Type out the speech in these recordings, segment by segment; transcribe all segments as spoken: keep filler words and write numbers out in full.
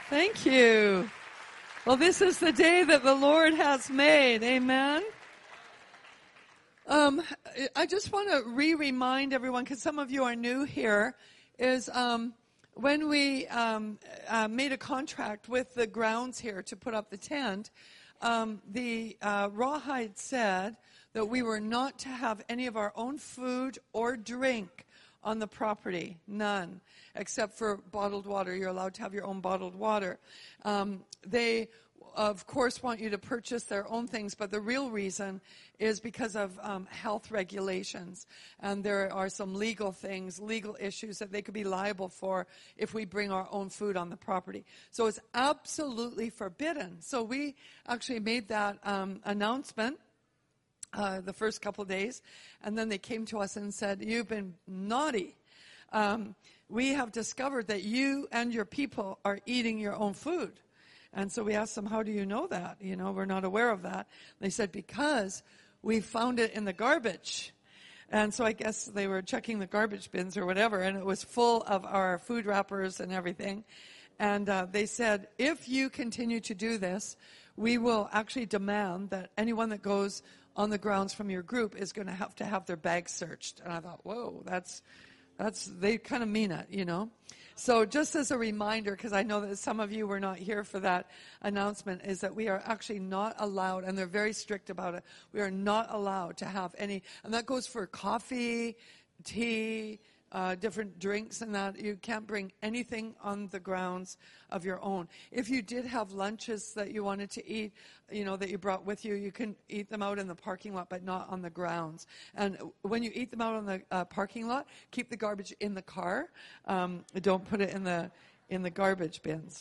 Thank you. Well, this is the day that the Lord has made. Amen. Um, I just want to re-remind everyone, because some of you are new here, is um, when we um, uh, made a contract with the grounds here to put up the tent, um, the uh, Rawhide said that we were not to have any of our own food or drink on the property, none, except for bottled water. You're allowed to have your own bottled water. Um, they, of course, want you to purchase their own things, but the real reason is because of um, health regulations. And there are some legal things, legal issues that they could be liable for if we bring our own food on the property. So it's absolutely forbidden. So we actually made that um, announcement Uh, the first couple of days, and then they came to us and said, "You've been naughty. Um, we have discovered that you and your people are eating your own food." And so we asked them, "How do you know that? You know, we're not aware of that." They said, "Because we found it in the garbage." And so I guess they were checking the garbage bins or whatever, and it was full of our food wrappers and everything. And uh, they said, "If you continue to do this, we will actually demand that anyone that goes on the grounds from your group is going to have to have their bags searched." And I thought, whoa, that's, that's, they kind of mean it, you know. So just as a reminder, because I know that some of you were not here for that announcement, is that we are actually not allowed, and they're very strict about it, we are not allowed to have any, and that goes for coffee, tea, Uh, different drinks and that. You can't bring anything on the grounds of your own. If you did have lunches that you wanted to eat, you know, that you brought with you, you can eat them out in the parking lot, but not on the grounds. And when you eat them out on the uh, parking lot, keep the garbage in the car. Um, don't put it in the in the garbage bins.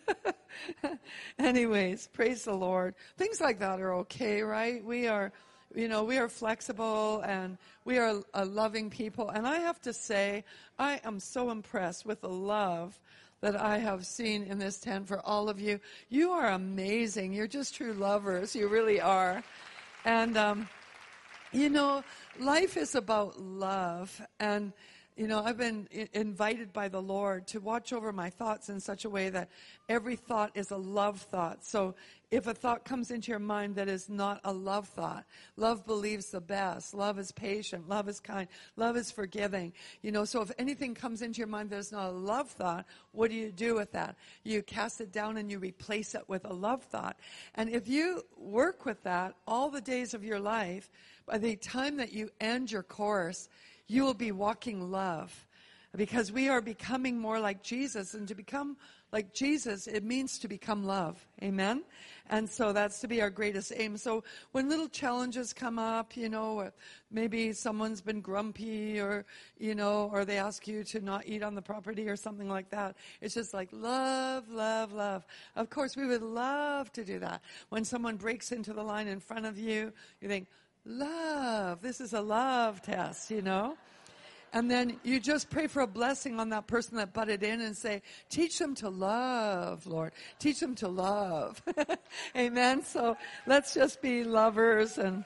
Anyways, praise the Lord. Things like that are okay, right? We are... You know, we are flexible and we are a loving people. And I have to say, I am so impressed with the love that I have seen in this tent for all of you. You are amazing. You're just true lovers. You really are. And, um, you know, life is about love. And, you know, I've been I- invited by the Lord to watch over my thoughts in such a way that every thought is a love thought. So if a thought comes into your mind that is not a love thought, love believes the best, love is patient, love is kind, love is forgiving. You know, so if anything comes into your mind that is not a love thought, what do you do with that? You cast it down and you replace it with a love thought. And if you work with that all the days of your life, by the time that you end your course, you will be walking love, because we are becoming more like Jesus. And to become like Jesus, it means to become love. Amen? And so that's to be our greatest aim. So when little challenges come up, you know, maybe someone's been grumpy or, you know, or they ask you to not eat on the property or something like that, it's just like love, love, love. Of course, we would love to do that. When someone breaks into the line in front of you, you think, love, this is a love test, you know. And then you just pray for a blessing on that person that butted in and say, teach them to love, Lord. Teach them to love. Amen. So let's just be lovers. And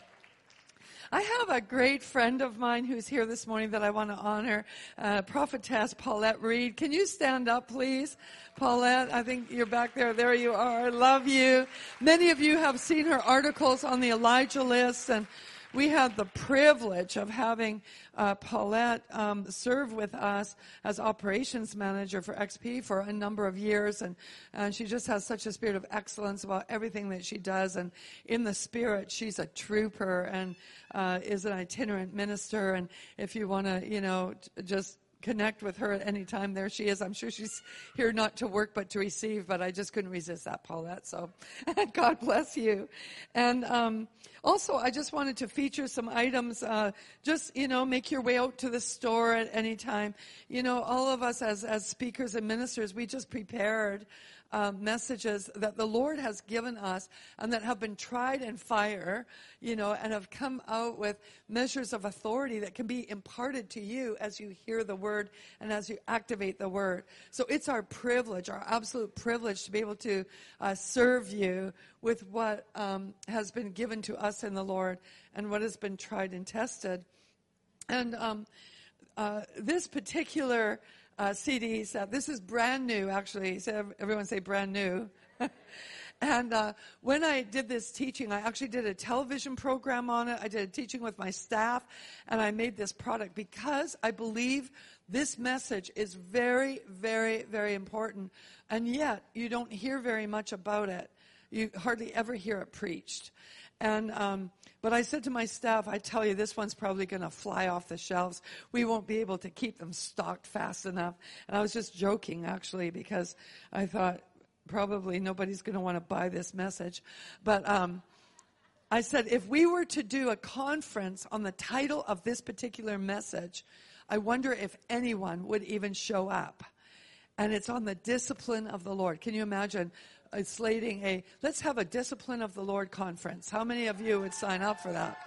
I have a great friend of mine who's here this morning that I want to honor, uh, Prophetess Paulette Reed. Can you stand up, please? Paulette, I think you're back there. There you are. Love you. Many of you have seen her articles on the Elijah list, and we had the privilege of having uh, Paulette um, serve with us as operations manager for X P for a number of years, and, and she just has such a spirit of excellence about everything that she does. And in the spirit, she's a trooper and uh, is an itinerant minister. And if you want to, you know, just connect with her at any time, there she is. I'm sure she's here not to work but to receive, but I just couldn't resist that, Paulette. So God bless you. And um, also, I just wanted to feature some items. Uh, just, you know, make your way out to the store at any time. You know, all of us as, as speakers and ministers, we just prepared Um, messages that the Lord has given us and that have been tried in fire, you know, and have come out with measures of authority that can be imparted to you as you hear the word and as you activate the word. So it's our privilege, our absolute privilege, to be able to uh, serve you with what um, has been given to us in the Lord and what has been tried and tested. And um, uh, this particular uh, C Ds. Uh, this is brand new, actually. So everyone say brand new. And uh, when I did this teaching, I actually did a television program on it. I did a teaching with my staff, and I made this product because I believe this message is very, very, very important. And yet, you don't hear very much about it. You hardly ever hear it preached. And um, but I said to my staff, I tell you, this one's probably going to fly off the shelves. We won't be able to keep them stocked fast enough. And I was just joking, actually, because I thought, probably nobody's going to want to buy this message. But um, I said, if we were to do a conference on the title of this particular message, I wonder if anyone would even show up. And it's on the discipline of the Lord. Can you imagine uh, slating a, let's have a discipline of the Lord conference? How many of you would sign up for that?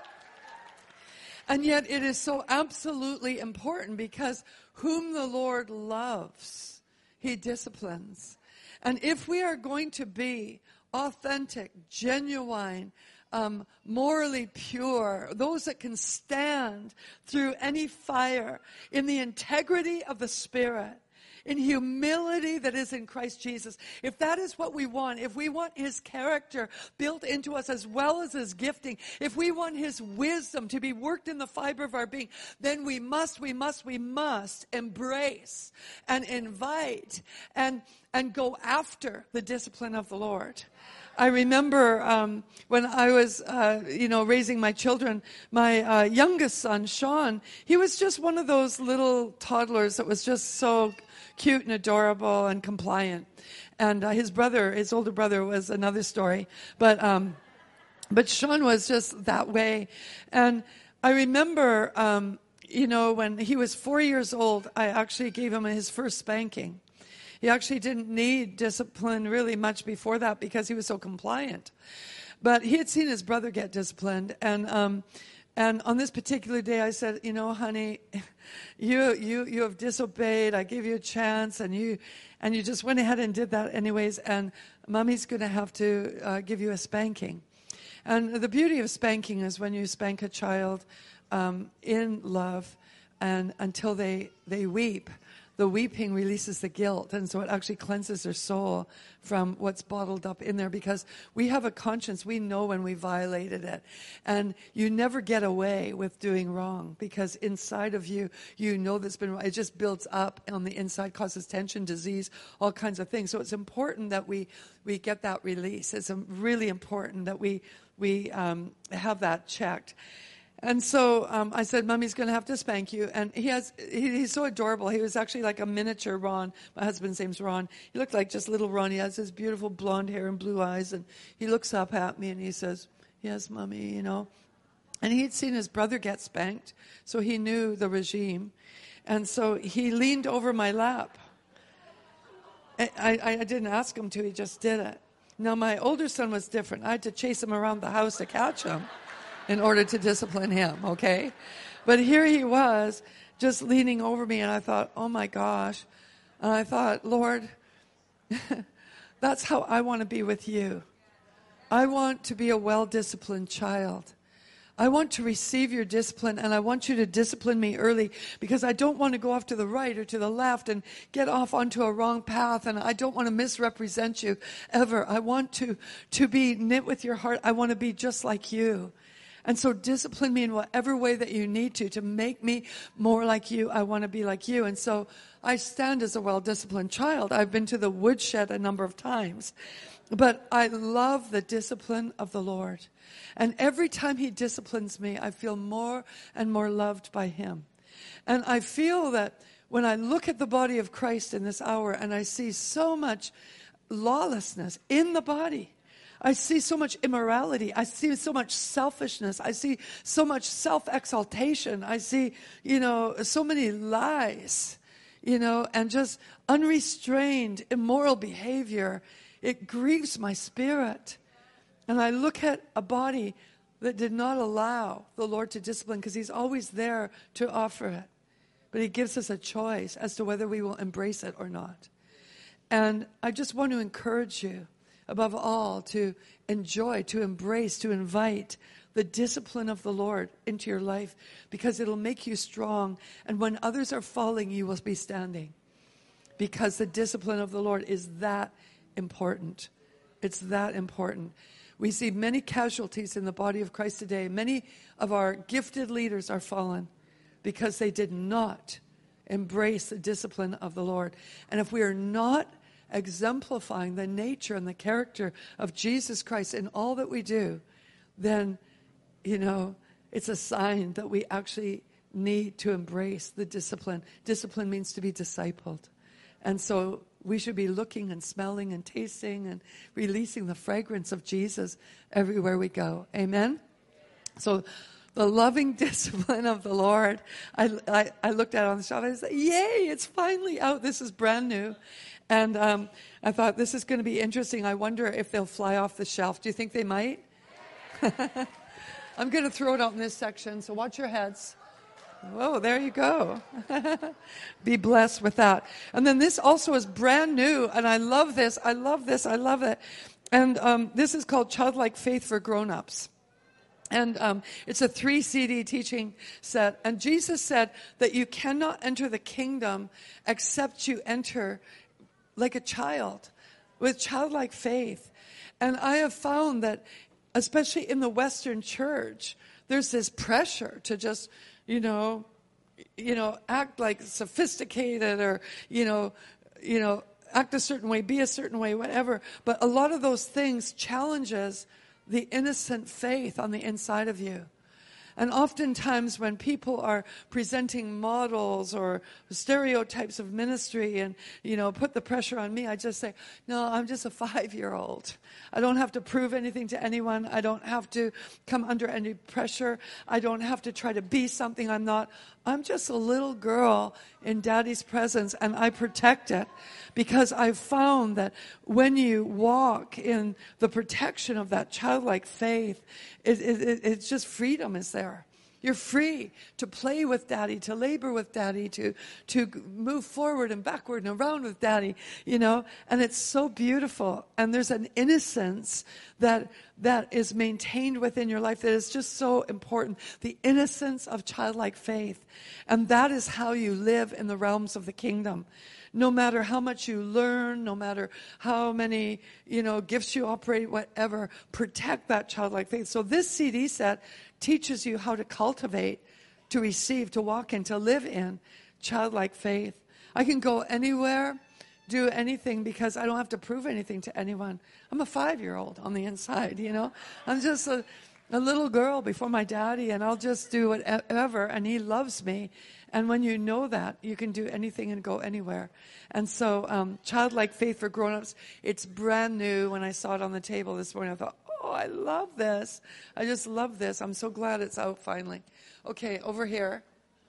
And yet it is so absolutely important because whom the Lord loves, he disciplines. And if we are going to be authentic, genuine, um, morally pure, those that can stand through any fire in the integrity of the Spirit, in humility that is in Christ Jesus, if that is what we want, if we want his character built into us as well as his gifting, if we want his wisdom to be worked in the fiber of our being, then we must, we must, we must embrace and invite and and go after the discipline of the Lord. I remember um, when I was, uh, you know, raising my children, my uh, youngest son, Sean, he was just one of those little toddlers that was just so cute and adorable and compliant. And uh, his brother, his older brother, was another story. But um, but Sean was just that way. And I remember, um, you know, when he was four years old, I actually gave him his first spanking. He actually didn't need discipline really much before that because he was so compliant. But he had seen his brother get disciplined. And um, and on this particular day, I said, you know, honey, you you you have disobeyed. I gave you a chance, and you and you just went ahead and did that anyways. And Mommy's going to have to uh, give you a spanking. And the beauty of spanking is when you spank a child um, in love, and until they they weep. The weeping releases the guilt, and so it actually cleanses their soul from what's bottled up in there, because we have a conscience. We know when we violated it. And you never get away with doing wrong, because inside of you, you know that's been wrong. It just builds up on the inside, causes tension, disease, all kinds of things. So it's important that we, we get that release. It's really important that we, we um, have that checked. And so um, I said, Mommy's going to have to spank you. And he has, he, he's so adorable. He was actually like a miniature Ron. My husband's name's Ron. He looked like just little Ron. He has his beautiful blonde hair and blue eyes. And he looks up at me and he says, yes, Mommy, you know. And he'd seen his brother get spanked, so he knew the regime. And so he leaned over my lap. I, I, I didn't ask him to. He just did it. Now, my older son was different. I had to chase him around the house to catch him in order to discipline him, okay? But here he was, just leaning over me, and I thought, oh my gosh. And I thought, Lord, that's how I want to be with you. I want to be a well-disciplined child. I want to receive your discipline, and I want you to discipline me early, because I don't want to go off to the right or to the left and get off onto a wrong path, and I don't want to misrepresent you ever. I want to, to be knit with your heart. I want to be just like you. And so discipline me in whatever way that you need to, to make me more like you. I want to be like you. And so I stand as a well-disciplined child. I've been to the woodshed a number of times. But I love the discipline of the Lord. And every time he disciplines me, I feel more and more loved by him. And I feel that when I look at the body of Christ in this hour and I see so much lawlessness in the body, I see so much immorality. I see so much selfishness. I see so much self-exaltation. I see, you know, so many lies, you know, and just unrestrained, immoral behavior. It grieves my spirit. And I look at a body that did not allow the Lord to discipline, because he's always there to offer it. But he gives us a choice as to whether we will embrace it or not. And I just want to encourage you, above all, to enjoy, to embrace, to invite the discipline of the Lord into your life, because it'll make you strong. And when others are falling, you will be standing. because the discipline of the Lord is that important. It's that important. We see many casualties in the body of Christ today. Many of our gifted leaders are fallen because they did not embrace the discipline of the Lord. And if we are not exemplifying the nature and the character of Jesus Christ in all that we do, then, you know, it's a sign that we actually need to embrace the discipline. Discipline means to be discipled. And so we should be looking and smelling and tasting and releasing the fragrance of Jesus everywhere we go. Amen? So the loving discipline of the Lord, I, I, I looked at it on the shelf and I said, yay, it's finally out. This is brand new. And um, I thought, this is going to be interesting. I wonder if they'll fly off the shelf. Do you think they might? I'm going to throw it out in this section, so watch your heads. Whoa, there you go. Be blessed with that. And then this also is brand new, and I love this. I love this. I love it. And um, this is called Childlike Faith for Grown-Ups. And um, it's a three C D teaching set. And Jesus said that you cannot enter the kingdom except you enter like a child, with childlike faith. And I have found that, especially in the Western church, there's this pressure to just, you know, you know, act like sophisticated or, you know, you know, act a certain way, be a certain way, whatever. But a lot of those things challenges the innocent faith on the inside of you. And oftentimes when people are presenting models or stereotypes of ministry and, you know, put the pressure on me, I just say, no, I'm just a five-year-old. I don't have to prove anything to anyone. I don't have to come under any pressure. I don't have to try to be something I'm not. I'm just a little girl in Daddy's presence, and I protect it because I've found that when you walk in the protection of that childlike faith, it, it, it, it's just freedom is there. You're free to play with Daddy, to labor with Daddy, to to move forward and backward and around with Daddy, you know. And it's so beautiful. And there's an innocence that that is maintained within your life that is just so important. The innocence of childlike faith. And that is how you live in the realms of the kingdom. No matter how much you learn, no matter how many, you know, gifts you operate, whatever, protect that childlike faith. So this C D set teaches you how to cultivate, to receive, to walk in, to live in childlike faith. I can go anywhere, do anything because I don't have to prove anything to anyone. I'm a five-year-old on the inside, you know. I'm just a, a little girl before my daddy, and I'll just do whatever, and he loves me. And when you know that, you can do anything and go anywhere. And so um, childlike faith for grown-ups, it's brand new. When I saw it on the table this morning, I thought, oh, I love this. I just love this. I'm so glad it's out finally. Okay, over here.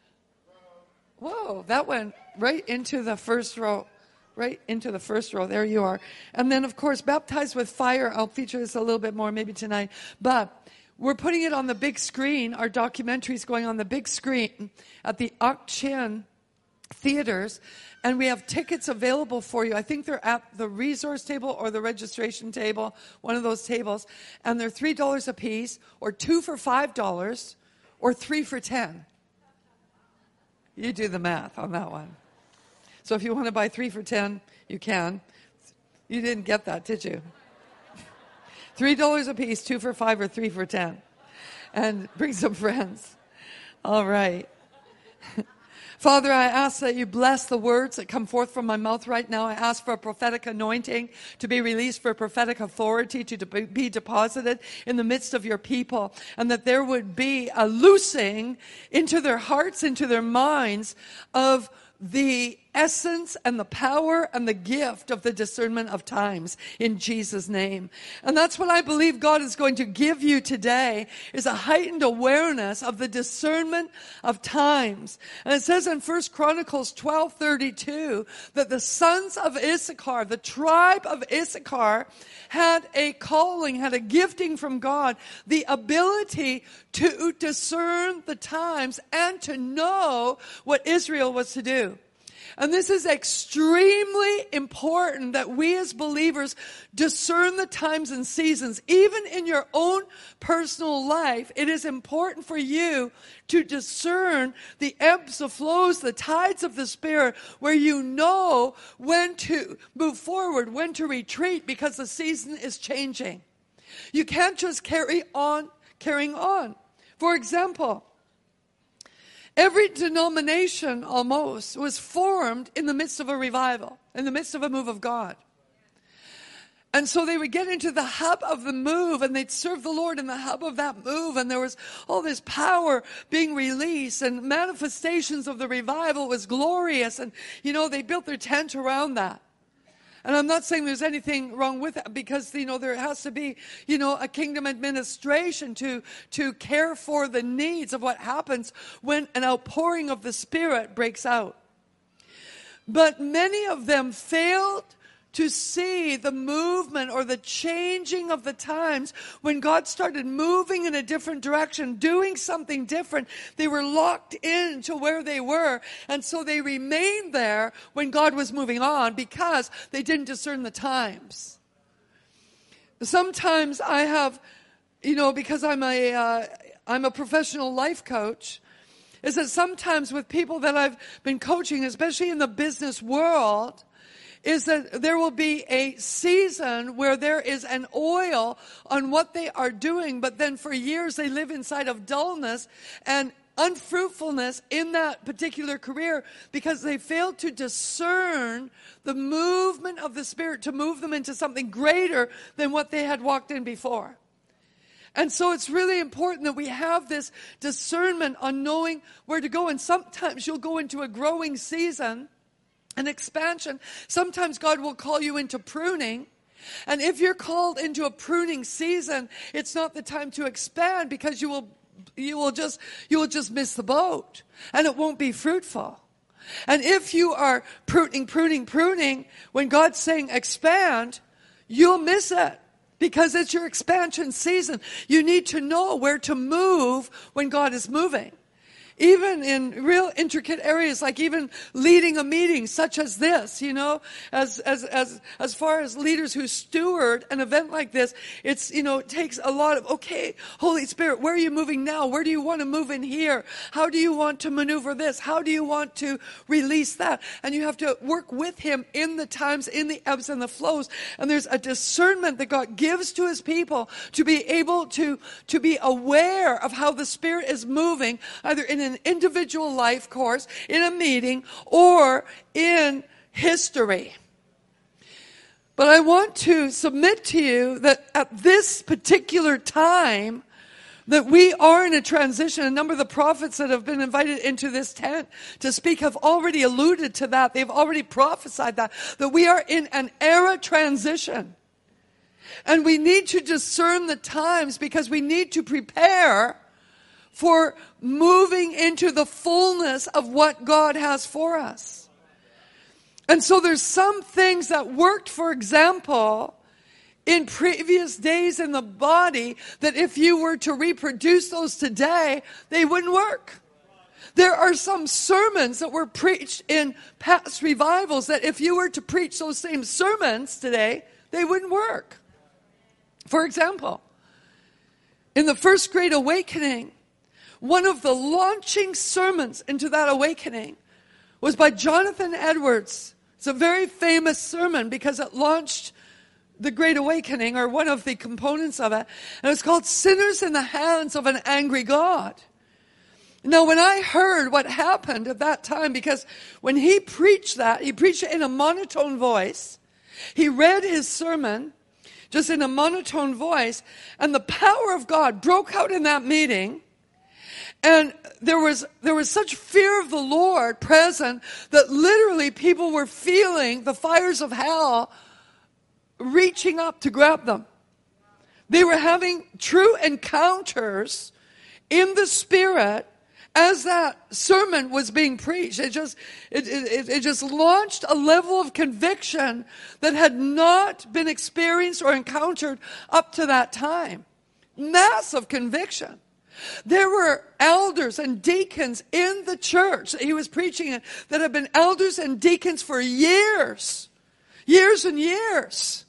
Whoa, that went right into the first row. Right into the first row. There you are. And then, of course, Baptized with Fire. I'll feature this a little bit more maybe tonight. But we're putting it on the big screen. Our documentary is going on the big screen at the Ak Chin theaters. And we have tickets available for you. I think they're at the resource table or the registration table, one of those tables. And they're three dollars a piece, or two for five dollars, or three for ten dollars. You do the math on that one. So if you want to buy three for ten, you can. You didn't get that, did you? Three dollars a piece, two for five, or three for ten. And bring some friends. All right. Father, I ask that you bless the words that come forth from my mouth right now. I ask for a prophetic anointing to be released, for prophetic authority to de- be deposited in the midst of your people, and that there would be a loosing into their hearts, into their minds of the essence and the power and the gift of the discernment of times in Jesus' name. And that's what I believe God is going to give you today, is a heightened awareness of the discernment of times. And it says in First Chronicles twelve thirty-two that the sons of Issachar, the tribe of Issachar, had a calling, had a gifting from God, the ability to discern the times and to know what Israel was to do. And this is extremely important that we as believers discern the times and seasons. Even in your own personal life, it is important for you to discern the ebbs, the flows, the tides of the Spirit, where you know when to move forward, when to retreat, because the season is changing. You can't just carry on, carrying on. For example, every denomination almost was formed in the midst of a revival, in the midst of a move of God. And so they would get into the hub of the move, and they'd serve the Lord in the hub of that move, and there was all this power being released, and manifestations of the revival was glorious, and, you know, they built their tent around that. And I'm not saying there's anything wrong with that, because, you know, there has to be, you know, a kingdom administration to, to care for the needs of what happens when an outpouring of the Spirit breaks out. But many of them failed to see the movement or the changing of the times when God started moving in a different direction, doing something different. They were locked into where they were, and so they remained there when God was moving on because they didn't discern the times. Sometimes I have, you know, because I'm a, uh, I'm a professional life coach, is that sometimes with people that I've been coaching, especially in the business world, is that there will be a season where there is an oil on what they are doing, but then for years they live inside of dullness and unfruitfulness in that particular career because they failed to discern the movement of the Spirit to move them into something greater than what they had walked in before. And so it's really important that we have this discernment on knowing where to go. And sometimes you'll go into a growing season, an expansion. Sometimes God will call you into pruning. And if you're called into a pruning season, it's not the time to expand because you will you will just you will just miss the boat and it won't be fruitful. And if you are pruning, pruning, pruning, when God's saying expand, you'll miss it because it's your expansion season. You need to know where to move when God is moving. Even in real intricate areas, like even leading a meeting such as this, you know, as, as, as, as far as leaders who steward an event like this, it's, you know, it takes a lot of, okay, Holy Spirit, where are you moving now? Where do you want to move in here? How do you want to maneuver this? How do you want to release that? And you have to work with Him in the times, in the ebbs and the flows. And there's a discernment that God gives to His people to be able to, to be aware of how the Spirit is moving, either in an individual life course, in a meeting, or in history. But I want to submit to you that at this particular time, that we are in a transition. A number of the prophets that have been invited into this tent to speak have already alluded to that. They've already prophesied that, that we are in an era transition. And we need to discern the times because we need to prepare for moving into the fullness of what God has for us. And so there's some things that worked, for example, in previous days in the body, that if you were to reproduce those today, they wouldn't work. There are some sermons that were preached in past revivals that if you were to preach those same sermons today, they wouldn't work. For example, in the First Great Awakening, one of the launching sermons into that awakening was by Jonathan Edwards. It's a very famous sermon because it launched the Great Awakening, or one of the components of it. And it's called Sinners in the Hands of an Angry God. Now, when I heard what happened at that time, because when he preached that, he preached it in a monotone voice. He read his sermon just in a monotone voice, and the power of God broke out in that meeting. And there was there was such fear of the Lord present that literally people were feeling the fires of hell reaching up to grab them. They were having true encounters in the Spirit as that sermon was being preached. It just it, it, it just launched a level of conviction that had not been experienced or encountered up to that time. Massive conviction. There were elders and deacons in the church that he was preaching in that have been elders and deacons for years. Years and years.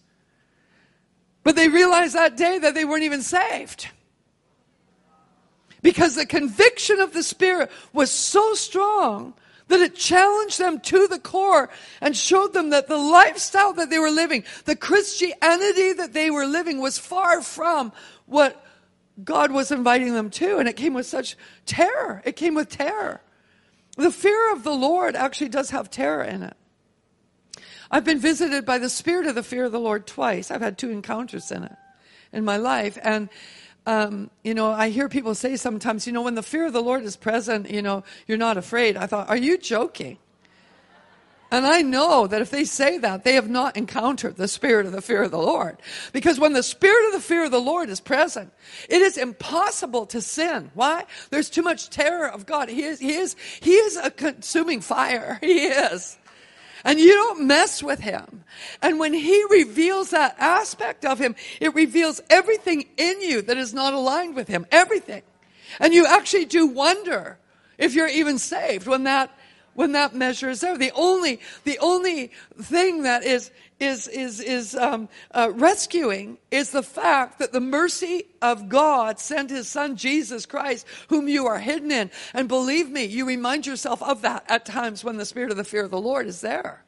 But they realized that day that they weren't even saved. Because the conviction of the Spirit was so strong that it challenged them to the core and showed them that the lifestyle that they were living, the Christianity that they were living, was far from what God was inviting them to. And it came with such terror. It came with terror. The fear of the Lord actually does have terror in it. I've been visited by the spirit of the fear of the Lord twice. I've had two encounters in it in my life. And, um, you know, I hear people say sometimes, you know, when the fear of the Lord is present, you know, you're not afraid. I thought, are you joking? And I know that if they say that, they have not encountered the spirit of the fear of the Lord. Because when the spirit of the fear of the Lord is present, it is impossible to sin. Why? There's too much terror of God. He is, he is, he is a consuming fire. He is. And you don't mess with him. And when he reveals that aspect of him, it reveals everything in you that is not aligned with him. Everything. And you actually do wonder if you're even saved when that when that measure is there. The only the only thing that is is is is um, uh, rescuing is the fact that the mercy of God sent his son Jesus Christ, whom you are hidden in. And believe me, you remind yourself of that at times when the spirit of the fear of the Lord is there.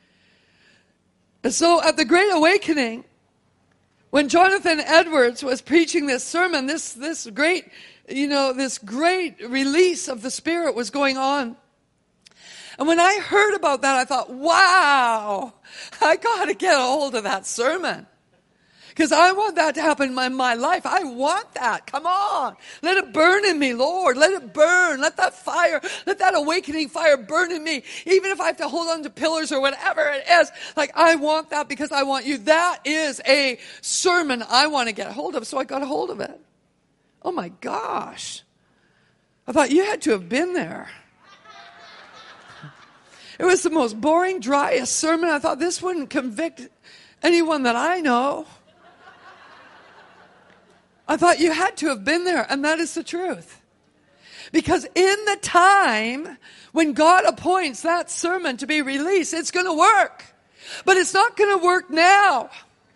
And so at the Great Awakening, when Jonathan Edwards was preaching this sermon, this this great, you know, this great release of the Spirit was going on. And when I heard about that, I thought, wow, I got to get a hold of that sermon. Because I want that to happen in my, my life. I want that. Come on. Let it burn in me, Lord. Let it burn. Let that fire, let that awakening fire burn in me. Even if I have to hold on to pillars or whatever it is. Like, I want that because I want you. That is a sermon I want to get a hold of. So I got a hold of it. Oh my gosh. I thought you had to have been there. It was the most boring, driest sermon. I thought this wouldn't convict anyone that I know. I thought you had to have been there, and that is the truth. Because in the time when God appoints that sermon to be released, it's going to work. But it's not going to work now.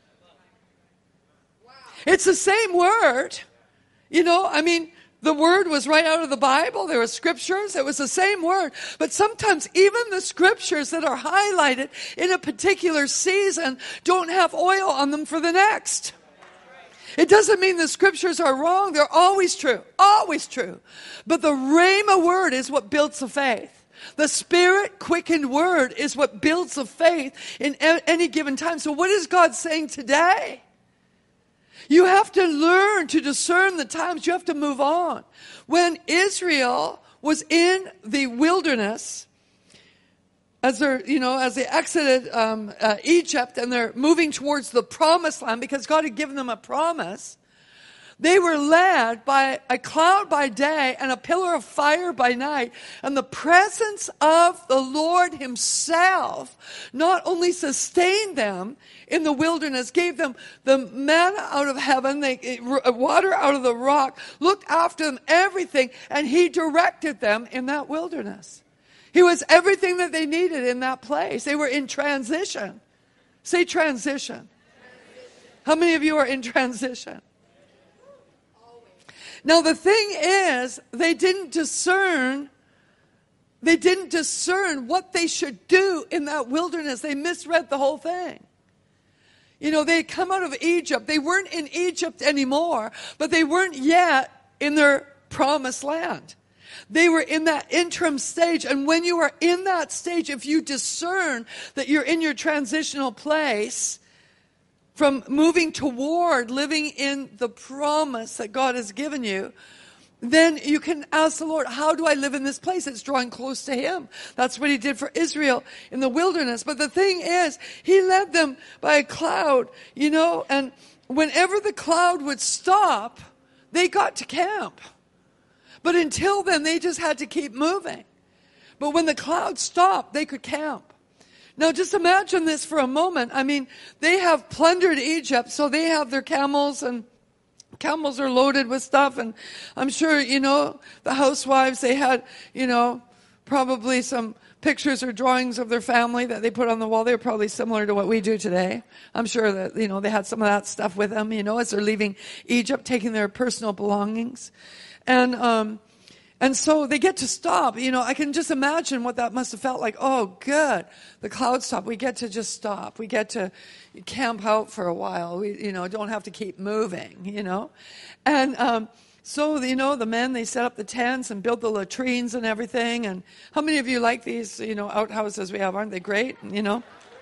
It's the same word. You know, I mean, the word was right out of the Bible. There were scriptures. It was the same word. But sometimes even the scriptures that are highlighted in a particular season don't have oil on them for the next. It doesn't mean the scriptures are wrong. They're always true. Always true. But the Rhema word is what builds the faith. The Spirit quickened word is what builds the faith in any given time. So what is God saying today? You have to learn to discern the times. You have to move on. When Israel was in the wilderness, as they're, you know, as they exited um, uh, Egypt and they're moving towards the promised land because God had given them a promise, they were led by a cloud by day and a pillar of fire by night. And the presence of the Lord himself not only sustained them in the wilderness, gave them the manna out of heaven, they, water out of the rock, looked after them, everything, and he directed them in that wilderness. He was everything that they needed in that place. They were in transition. Say transition. Transition. How many of you are in transition? Now the thing is, they didn't discern, they didn't discern what they should do in that wilderness. They misread the whole thing. You know, they had come out of Egypt. They weren't in Egypt anymore, but they weren't yet in their promised land. They were in that interim stage. And when you are in that stage, if you discern that you're in your transitional place from moving toward living in the promise that God has given you, then you can ask the Lord, how do I live in this place? It's drawing close to him. That's what he did for Israel in the wilderness. But the thing is, he led them by a cloud, you know, and whenever the cloud would stop, they got to camp. But until then, they just had to keep moving. But when the cloud stopped, they could camp. Now, just imagine this for a moment. I mean, they have plundered Egypt, so they have their camels and camels are loaded with stuff, and I'm sure, you know, the housewives, they had, you know, probably some pictures or drawings of their family that they put on the wall. They were probably similar to what we do today. I'm sure that, you know, they had some of that stuff with them, you know, as they're leaving Egypt, taking their personal belongings. And, um, and so they get to stop. You know, I can just imagine what that must have felt like. Oh, good. The clouds stop. We get to just stop. We get to camp out for a while. We, you know, don't have to keep moving, you know. And, um, So, you know, the men, they set up the tents and build the latrines and everything. And how many of you like these, you know, outhouses we have? Aren't they great? You know,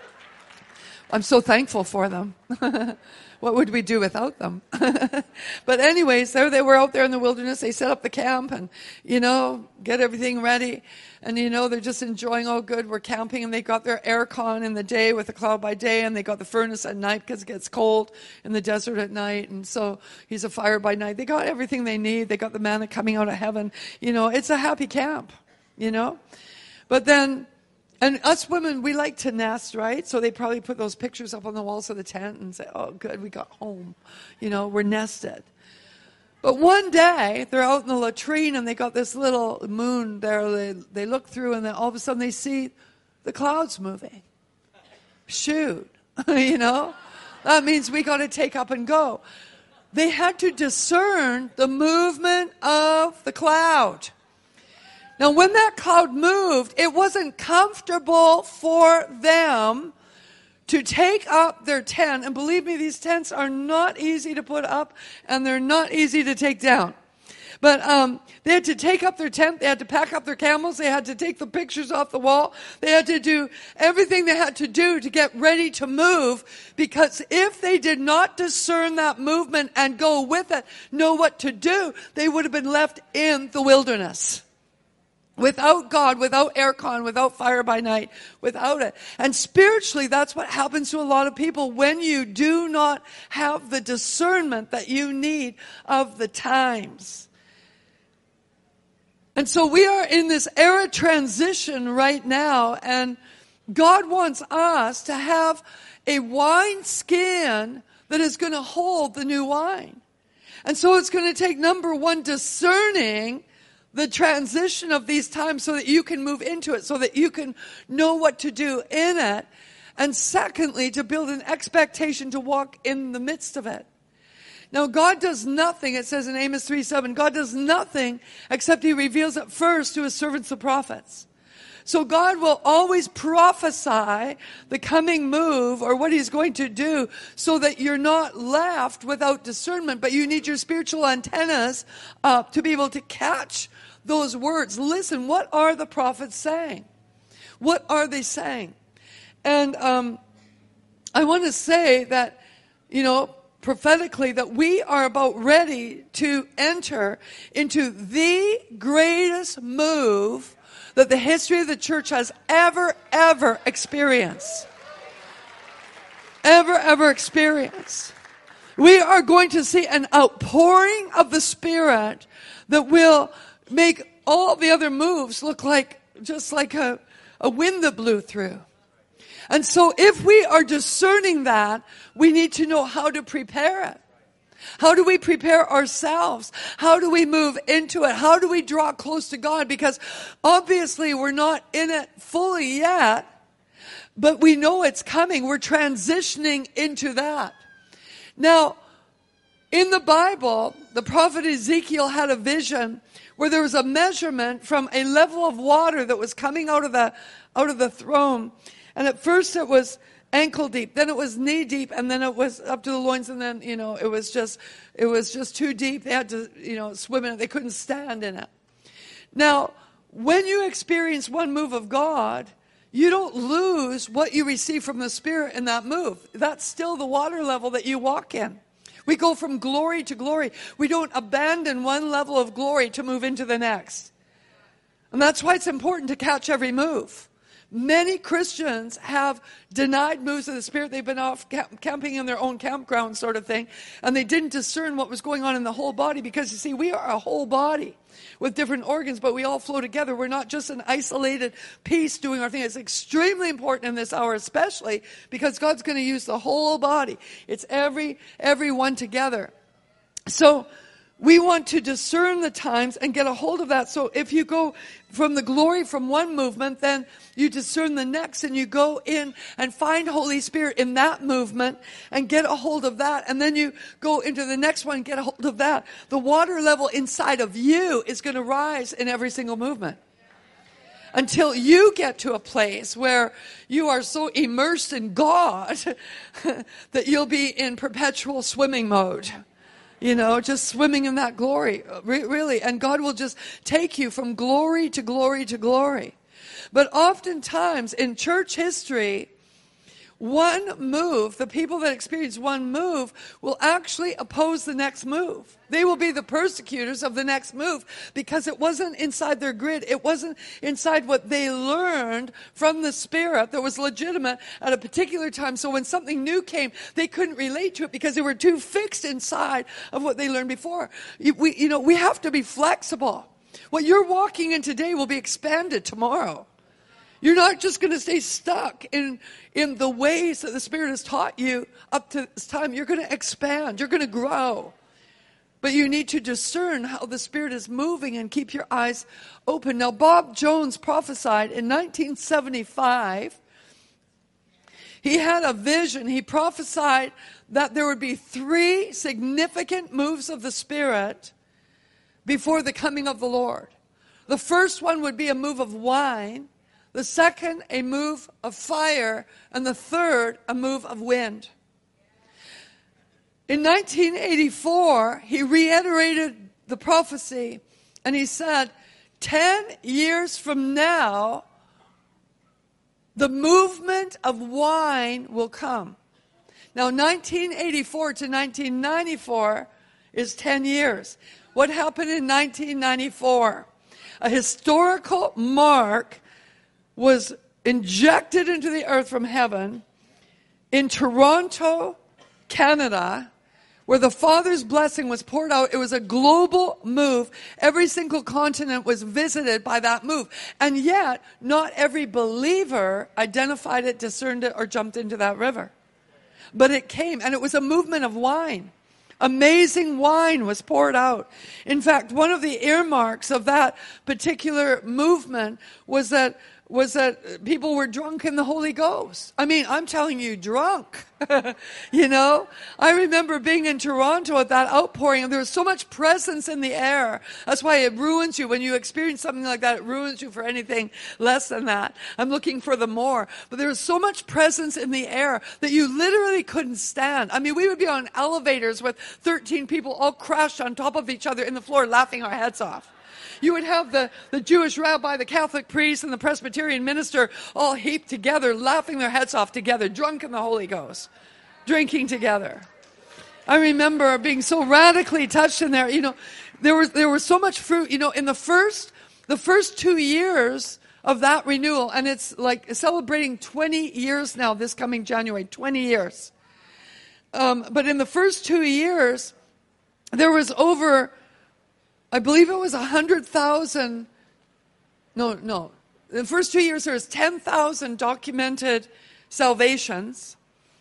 I'm so thankful for them. What would we do without them? But anyways, there they were out there in the wilderness. They set up the camp and, you know, get everything ready. And, you know, they're just enjoying, oh, good, we're camping. And they got their air con in the day with the cloud by day. And they got the furnace at night because it gets cold in the desert at night. And so he's a fire by night. They got everything they need. They got the manna coming out of heaven. You know, it's a happy camp, you know. But then, and us women, we like to nest, right? So they probably put those pictures up on the walls of the tent and say, oh, good, we got home. You know, we're nested. But one day, they're out in the latrine and they got this little moon there. They, they look through and then all of a sudden they see the clouds moving. Shoot, you know? That means we got to take up and go. They had to discern the movement of the cloud. Now, when that cloud moved, it wasn't comfortable for them to take up their tent. And believe me, these tents are not easy to put up, and they're not easy to take down. But um, they had to take up their tent. They had to pack up their camels. They had to take the pictures off the wall. They had to do everything they had to do to get ready to move, because if they did not discern that movement and go with it, know what to do, they would have been left in the wilderness. Without God, without aircon, without fire by night, without it. And spiritually, that's what happens to a lot of people when you do not have the discernment that you need of the times. And so we are in this era transition right now, and God wants us to have a wine skin that is going to hold the new wine. And so it's going to take, number one, discerning the transition of these times so that you can move into it, so that you can know what to do in it. And secondly, to build an expectation to walk in the midst of it. Now, God does nothing, it says in Amos three seven, God does nothing except he reveals it first to his servants, the prophets. So God will always prophesy the coming move or what he's going to do so that you're not left without discernment, but you need your spiritual antennas up to be able to catch those words. Listen, what are the prophets saying? What are they saying? And um, I want to say that, you know, prophetically, that we are about ready to enter into the greatest move that the history of the church has ever, ever experienced. Ever, ever experienced. We are going to see an outpouring of the Spirit that will make all the other moves look like just like a, a wind that blew through. And so if we are discerning that, we need to know how to prepare it. How do we prepare ourselves? How do we move into it? How do we draw close to God? Because obviously we're not in it fully yet, but we know it's coming. We're transitioning into that. Now, in the Bible, the prophet Ezekiel had a vision where there was a measurement from a level of water that was coming out of the out of the throne. And at first it was ankle deep, then it was knee deep, and then it was up to the loins, and then, you know, it was just it was just too deep. They had to, you know, swim in it. They couldn't stand in it. Now, when you experience one move of God, you don't lose what you receive from the Spirit in that move. That's still the water level that you walk in. We go from glory to glory. We don't abandon one level of glory to move into the next. And that's why it's important to catch every move. Many Christians have denied moves of the Spirit. They've been off camp- camping in their own campground sort of thing, and they didn't discern what was going on in the whole body, because, you see, we are a whole body with different organs, but we all flow together. We're not just an isolated piece doing our thing. It's extremely important in this hour, especially because God's going to use the whole body. It's every every one together. So we want to discern the times and get a hold of that. So if you go from the glory from one movement, then you discern the next and you go in and find Holy Spirit in that movement and get a hold of that. And then you go into the next one and get a hold of that. The water level inside of you is going to rise in every single movement until you get to a place where you are so immersed in God that you'll be in perpetual swimming mode. You know, just swimming in that glory, re- really. And God will just take you from glory to glory to glory. But oftentimes in church history, one move, the people that experience one move will actually oppose the next move. They will be the persecutors of the next move because it wasn't inside their grid. It wasn't inside what they learned from the Spirit that was legitimate at a particular time. So when something new came, they couldn't relate to it because they were too fixed inside of what they learned before. We, you know, we have to be flexible. What you're walking in today will be expanded tomorrow. You're not just going to stay stuck in, in the ways that the Spirit has taught you up to this time. You're going to expand. You're going to grow. But you need to discern how the Spirit is moving and keep your eyes open. Now, Bob Jones prophesied in nineteen seventy-five. He had a vision. He prophesied that there would be three significant moves of the Spirit before the coming of the Lord. The first one would be a move of wine. The second, a move of fire. And the third, a move of wind. In nineteen eighty-four, he reiterated the prophecy. And he said, ten years from now, the movement of wine will come. Now, nineteen eighty-four to nineteen ninety-four is ten years. What happened in nineteen ninety-four? A historical mark was injected into the earth from heaven in Toronto, Canada, where the Father's blessing was poured out. It was a global move. Every single continent was visited by that move. And yet, not every believer identified it, discerned it, or jumped into that river. But it came, and it was a movement of wine. Amazing wine was poured out. In fact, one of the earmarks of that particular movement was that was that people were drunk in the Holy Ghost. I mean, I'm telling you, drunk. You know? I remember being in Toronto at that outpouring, and there was so much presence in the air. That's why it ruins you. When you experience something like that, it ruins you for anything less than that. I'm looking for the more. But there was so much presence in the air that you literally couldn't stand. I mean, we would be on elevators with thirteen people all crashed on top of each other in the floor, laughing our heads off. You would have the, the Jewish rabbi, the Catholic priest, and the Presbyterian minister all heaped together, laughing their heads off together, drunk in the Holy Ghost, drinking together. I remember being so radically touched in there. You know, there was there was so much fruit. You know, in the first the first two years of that renewal, and it's like celebrating twenty years now. This coming January, twenty years. Um, but in the first two years, there was over, I believe it was one hundred thousand, no, no. The first two years there was ten thousand documented salvations.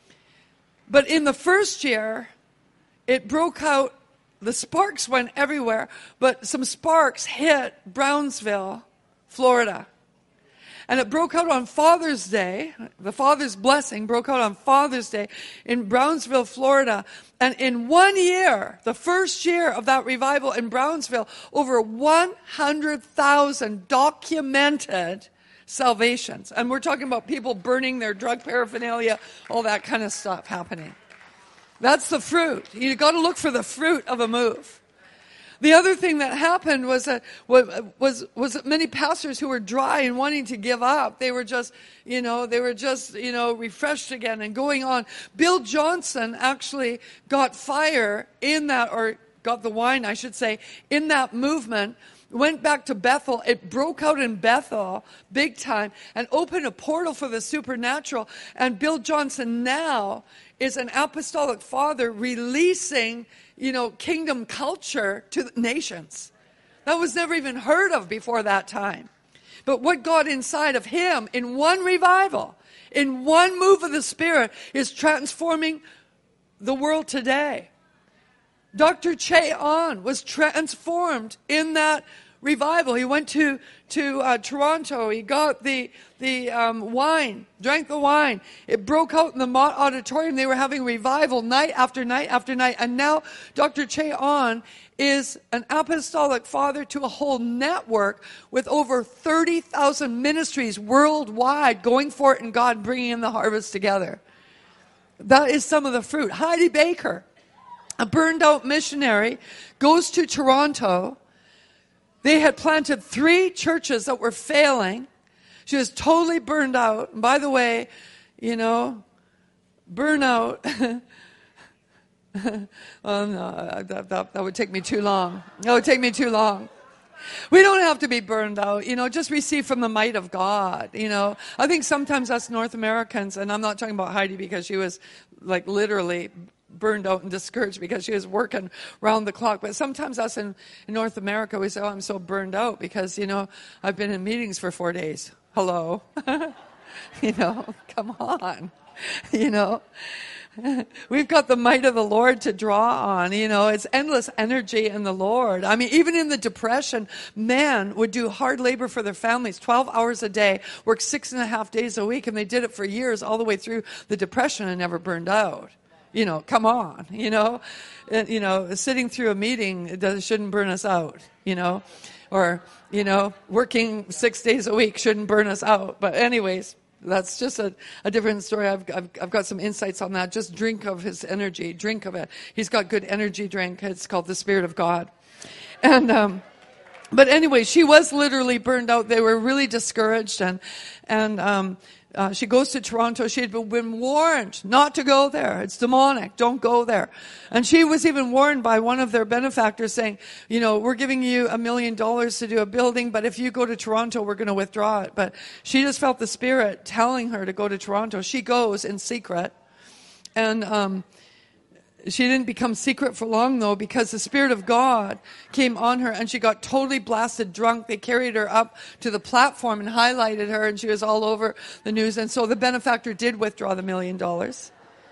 But in the first year, it broke out, the sparks went everywhere, but some sparks hit Brownsville, Florida. And it broke out on Father's Day. The Father's blessing broke out on Father's Day in Brownsville, Florida. And in one year, the first year of that revival in Brownsville, over one hundred thousand documented salvations. And we're talking about people burning their drug paraphernalia, all that kind of stuff happening. That's the fruit. You've got to look for the fruit of a move. The other thing that happened was that was was that many pastors who were dry and wanting to give up, they were just, you know, they were just, you know, refreshed again and going on. Bill Johnson actually got fire in that, or got the wine, I should say, in that movement. Went back to Bethel. It broke out in Bethel big time and opened a portal for the supernatural. And Bill Johnson now is an apostolic father releasing, you know, kingdom culture to the nations. That was never even heard of before that time. But what got inside of him in one revival, in one move of the Spirit, is transforming the world today. Doctor Che Ahn was transformed in that revival. He went to to uh, Toronto. He got the the um, wine, drank the wine. It broke out in the Mott Auditorium. They were having revival night after night after night. And now Doctor Che Ahn is an apostolic father to a whole network with over thirty thousand ministries worldwide going for it in God, bringing in the harvest together. That is some of the fruit. Heidi Baker, a burned out missionary, goes to Toronto. They had planted three churches that were failing. She was totally burned out. And by the way, you know, burnout. Well, no, that, that, that would take me too long. That would take me too long. We don't have to be burned out, you know, just receive from the might of God, you know. I think sometimes us North Americans, and I'm not talking about Heidi because she was like literally burned out and discouraged because she was working round the clock. But sometimes us in, in North America, we say, oh, I'm so burned out because, you know, I've been in meetings for four days. Hello. You know, come on, you know. We've got the might of the Lord to draw on, you know, it's endless energy in the Lord. I mean, even in the Depression, men would do hard labor for their families, twelve hours a day, work six and a half days a week, and they did it for years, all the way through the Depression and never burned out. You know, come on, you know, and, you know, sitting through a meeting it does, shouldn't burn us out, you know, or, you know, working six days a week shouldn't burn us out. But anyways, that's just a, a different story. I've, I've, I've got some insights on that. Just drink of his energy. Drink of it. He's got good energy drink. It's called the Spirit of God. And, um, but anyway, she was literally burned out. They were really discouraged. And, and, um, Uh, she goes to Toronto. She had been warned not to go there. It's demonic. Don't go there. And she was even warned by one of their benefactors saying, you know, we're giving you a million dollars to do a building, but if you go to Toronto, we're going to withdraw it. But she just felt the Spirit telling her to go to Toronto. She goes in secret. And um she didn't become secret for long, though, because the Spirit of God came on her and she got totally blasted drunk. They carried her up to the platform and highlighted her, and she was all over the news. And so the benefactor did withdraw the million dollars.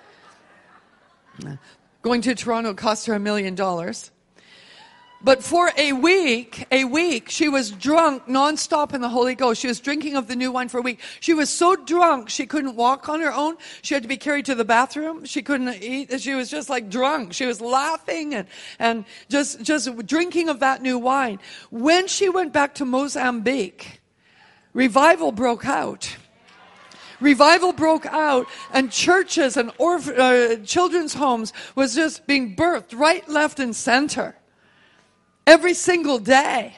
Going to Toronto cost her a million dollars. But for a week, a week, she was drunk nonstop in the Holy Ghost. She was drinking of the new wine for a week. She was so drunk, she couldn't walk on her own. She had to be carried to the bathroom. She couldn't eat. She was just like drunk. She was laughing and, and just, just drinking of that new wine. When she went back to Mozambique, revival broke out. Revival broke out, and churches and orph- uh, children's homes was just being birthed right, left, and center. Every single day.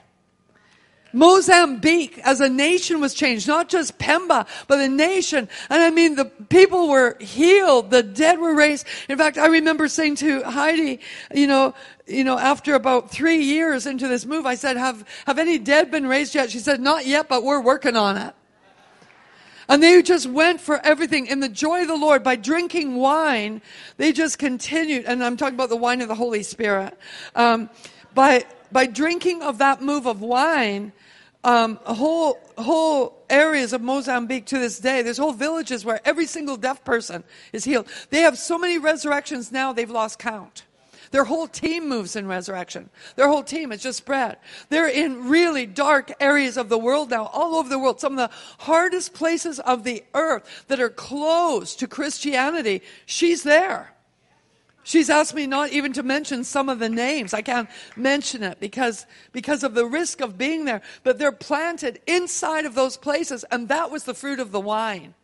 Mozambique as a nation was changed. Not just Pemba, but the nation. And I mean, the people were healed. The dead were raised. In fact, I remember saying to Heidi, you know, you know, after about three years into this move, I said, have, have any dead been raised yet? She said, not yet, but we're working on it. And they just went for everything in the joy of the Lord. By drinking wine, they just continued. And I'm talking about the wine of the Holy Spirit. Um, by By drinking of that move of wine, um, whole whole areas of Mozambique to this day, there's whole villages where every single deaf person is healed. They have so many resurrections now, they've lost count. Their whole team moves in resurrection. Their whole team has just spread. They're in really dark areas of the world now, all over the world. Some of the hardest places of the earth that are closed to Christianity, she's there. She's asked me not even to mention some of the names. I can't mention it because, because of the risk of being there. But they're planted inside of those places, and that was the fruit of the wine.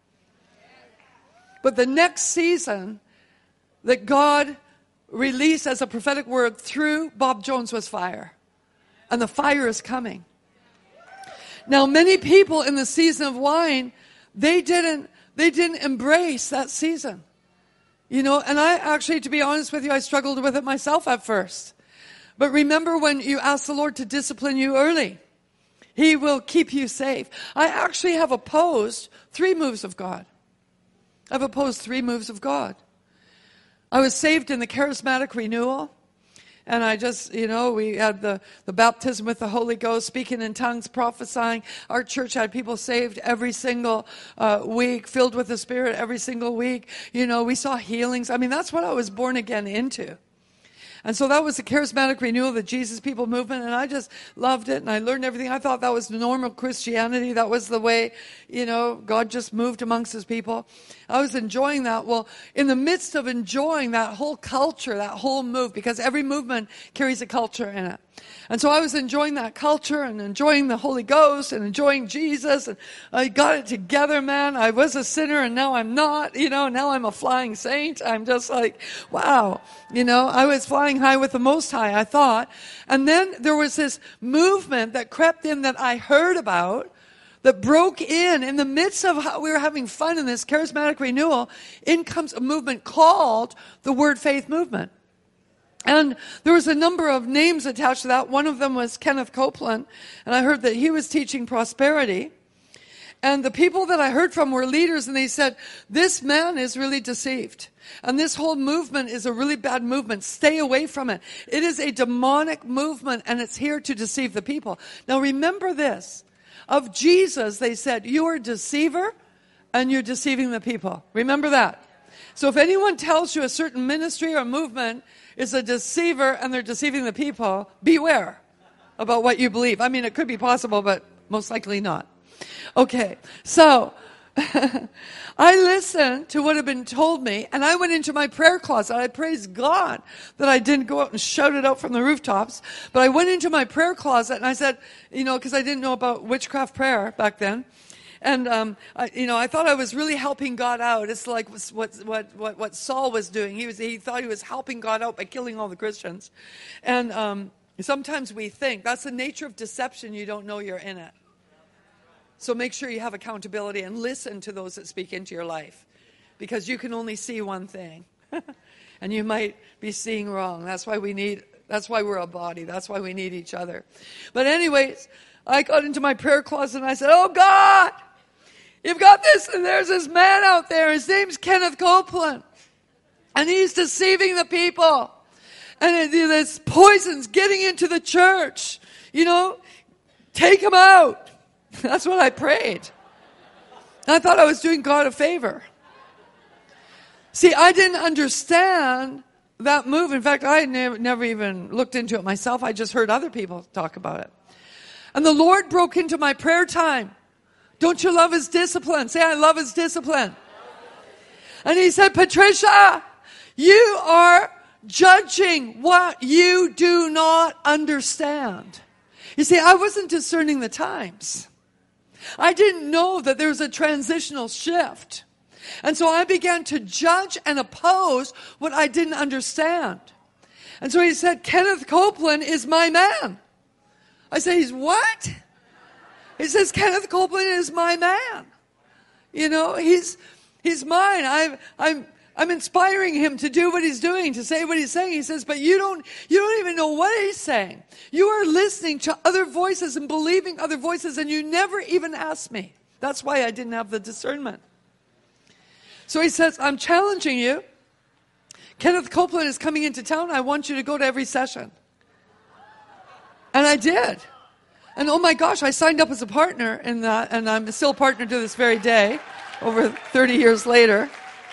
But the next season that God released as a prophetic word through Bob Jones was fire. And the fire is coming. Now, many people in the season of wine, they didn't, they didn't embrace that season. You know, and I actually, to be honest with you, I struggled with it myself at first. But remember, when you ask the Lord to discipline you early, He will keep you safe. I actually have opposed three moves of God. I've opposed three moves of God. I was saved in the charismatic renewal. And I just, you know, we had the, the baptism with the Holy Ghost, speaking in tongues, prophesying. Our church had people saved every single uh, week, filled with the Spirit every single week. You know, we saw healings. I mean, that's what I was born again into. And so that was the Charismatic Renewal, the Jesus People movement, and I just loved it, and I learned everything. I thought that was normal Christianity. That was the way, you know, God just moved amongst his people. I was enjoying that. Well, in the midst of enjoying that whole culture, that whole move, because every movement carries a culture in it. And so I was enjoying that culture and enjoying the Holy Ghost and enjoying Jesus. And I got it together, man. I was a sinner and now I'm not, you know, now I'm a flying saint. I'm just like, wow. You know, I was flying high with the Most High, I thought. And then there was this movement that crept in that I heard about, that broke in, in the midst of how we were having fun in this Charismatic Renewal. In comes a movement called the Word Faith Movement. And there was a number of names attached to that. One of them was Kenneth Copeland, and I heard that he was teaching prosperity. And the people that I heard from were leaders, and they said, this man is really deceived. And this whole movement is a really bad movement. Stay away from it. It is a demonic movement, and it's here to deceive the people. Now remember this. Of Jesus, they said, you are a deceiver, and you're deceiving the people. Remember that. So if anyone tells you a certain ministry or movement is a deceiver and they're deceiving the people, beware about what you believe. I mean, it could be possible, but most likely not. Okay, so I listened to what had been told me, and I went into my prayer closet. I praise God that I didn't go out and shout it out from the rooftops, but I went into my prayer closet and I said, you know, because I didn't know about witchcraft prayer back then. And, um, I, you know, I thought I was really helping God out. It's like what, what, what, what Saul was doing. He was, he thought he was helping God out by killing all the Christians. And, um, sometimes we think that's the nature of deception. You don't know you're in it. So make sure you have accountability and listen to those that speak into your life, because you can only see one thing and you might be seeing wrong. That's why we need, that's why we're a body. That's why we need each other. But anyways, I got into my prayer closet and I said, oh God, you've got this, and there's this man out there. His name's Kenneth Copeland. And he's deceiving the people. And this poison's getting into the church. You know, take him out. That's what I prayed. I thought I was doing God a favor. See, I didn't understand that move. In fact, I never, never even looked into it myself. I just heard other people talk about it. And the Lord broke into my prayer time. Don't you love his discipline? Say, I love his discipline. And he said, Patricia, you are judging what you do not understand. You see, I wasn't discerning the times. I didn't know that there was a transitional shift. And so I began to judge and oppose what I didn't understand. And so he said, Kenneth Copeland is my man. I said, he's what? He says, Kenneth Copeland is my man. You know, he's he's mine. I'm I'm I'm inspiring him to do what he's doing, to say what he's saying. He says, but you don't you don't even know what he's saying. You are listening to other voices and believing other voices, and you never even asked me. That's why I didn't have the discernment. So he says, I'm challenging you. Kenneth Copeland is coming into town. I want you to go to every session. And I did. And oh my gosh, I signed up as a partner in that, and I'm still a partner to this very day, over thirty years later.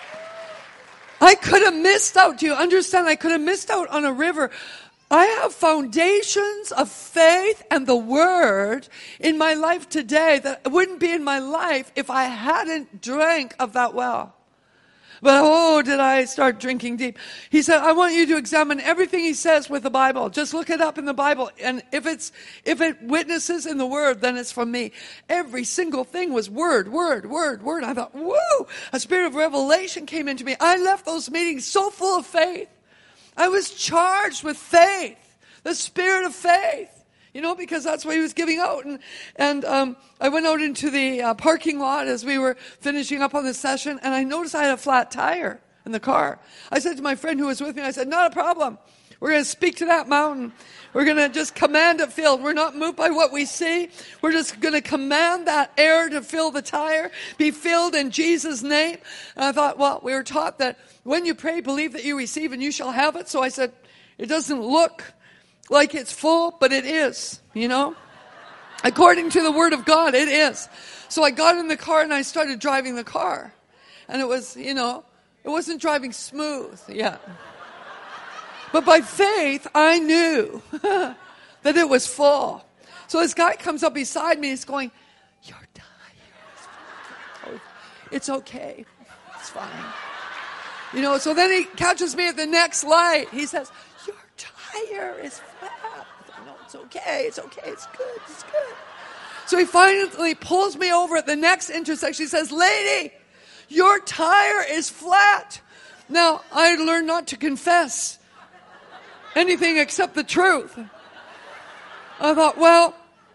I could have missed out. Do you understand? I could have missed out on a river. I have foundations of faith and the Word in my life today that wouldn't be in my life if I hadn't drank of that well. But oh, did I start drinking deep. He said, I want you to examine everything he says with the Bible. Just look it up in the Bible. And if it's, if it witnesses in the Word, then it's from me. Every single thing was word, word, word, word. I thought, whoa, a spirit of revelation came into me. I left those meetings so full of faith. I was charged with faith, the spirit of faith. You know, because that's what he was giving out. And and um, I went out into the uh, parking lot as we were finishing up on the session, and I noticed I had a flat tire in the car. I said to my friend who was with me, I said, not a problem. We're going to speak to that mountain. We're going to just command it filled. We're not moved by what we see. We're just going to command that air to fill the tire, be filled in Jesus' name. And I thought, well, we were taught that when you pray, believe that you receive and you shall have it. So I said, it doesn't look like it's full, but it is, you know. According to the Word of God, it is. So I got in the car and I started driving the car. And it was, you know, it wasn't driving smooth yet. But by faith, I knew that it was full. So this guy comes up beside me. He's going, "Your tire is full." It's okay. It's fine. You know, so then he catches me at the next light. He says, "Your tire is flat." I thought, "No, it's okay. It's okay. It's good. It's good." So he finally pulls me over at the next intersection. He says, "Lady, your tire is flat." Now, I had learned not to confess anything except the truth. I thought, well,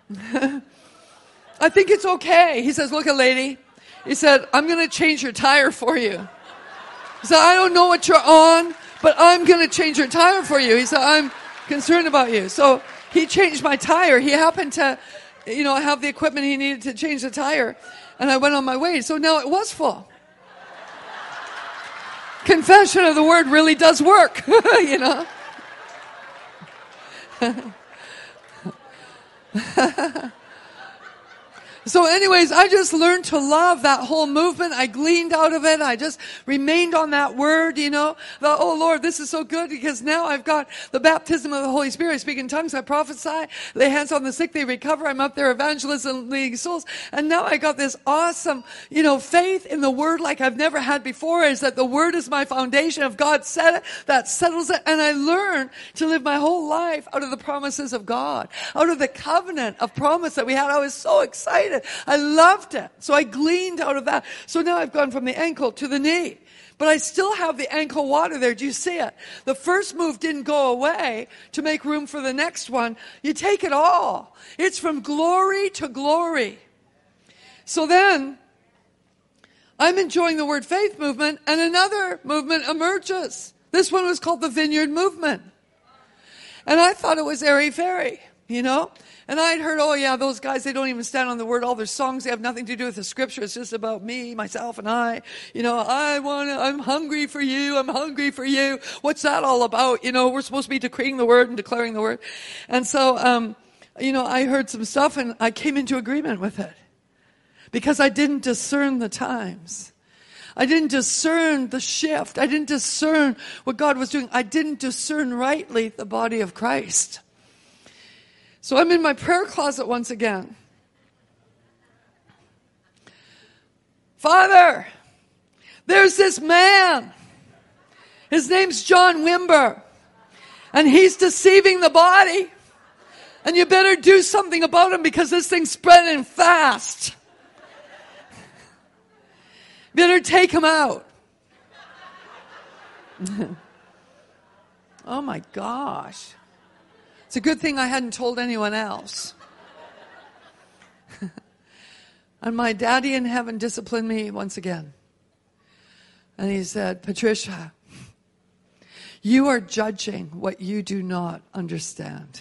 I think it's okay. He says, "Look, a lady." He said, "I'm going to change your tire for you." He said, "I don't know what you're on, but I'm going to change your tire for you." He said, "I'm concerned about you." So he changed my tire. He happened to, you know, have the equipment he needed to change the tire. And I went on my way. So now it was full. Confession of the word really does work, you know. So anyways, I just learned to love that whole movement. I gleaned out of it. I just remained on that word, you know. Thought, "Oh, Lord, this is so good because now I've got the baptism of the Holy Spirit. I speak in tongues, I prophesy, lay hands on the sick, they recover. I'm up there evangelism, leading souls. And now I got this awesome, you know, faith in the word like I've never had before, is that the word is my foundation. If God said it, that settles it. And I learned to live my whole life out of the promises of God, out of the covenant of promise that we had. I was so excited. I loved it. So I gleaned out of that. So now I've gone from the ankle to the knee. But I still have the ankle water there. Do you see it? The first move didn't go away to make room for the next one. You take it all. It's from glory to glory. So then, I'm enjoying the word faith movement, and another movement emerges. This one was called the Vineyard Movement. And I thought it was airy-fairy, you know. And I'd heard, oh yeah, those guys, they don't even stand on the word. All their songs, they have nothing to do with the scripture. It's just about me, myself, and I. You know, I want to, I'm hungry for you. I'm hungry for you. What's that all about? You know, we're supposed to be decreeing the word and declaring the word. And so, um, you know, I heard some stuff and I came into agreement with it. Because I didn't discern the times. I didn't discern the shift. I didn't discern what God was doing. I didn't discern rightly the body of Christ. So I'm in my prayer closet once again. Father, there's this man. His name's John Wimber. And he's deceiving the body. And you better do something about him because this thing's spreading fast. Better take him out. Oh my gosh. It's a good thing I hadn't told anyone else. And my daddy in heaven disciplined me once again. And he said, Patricia, you are judging what you do not understand.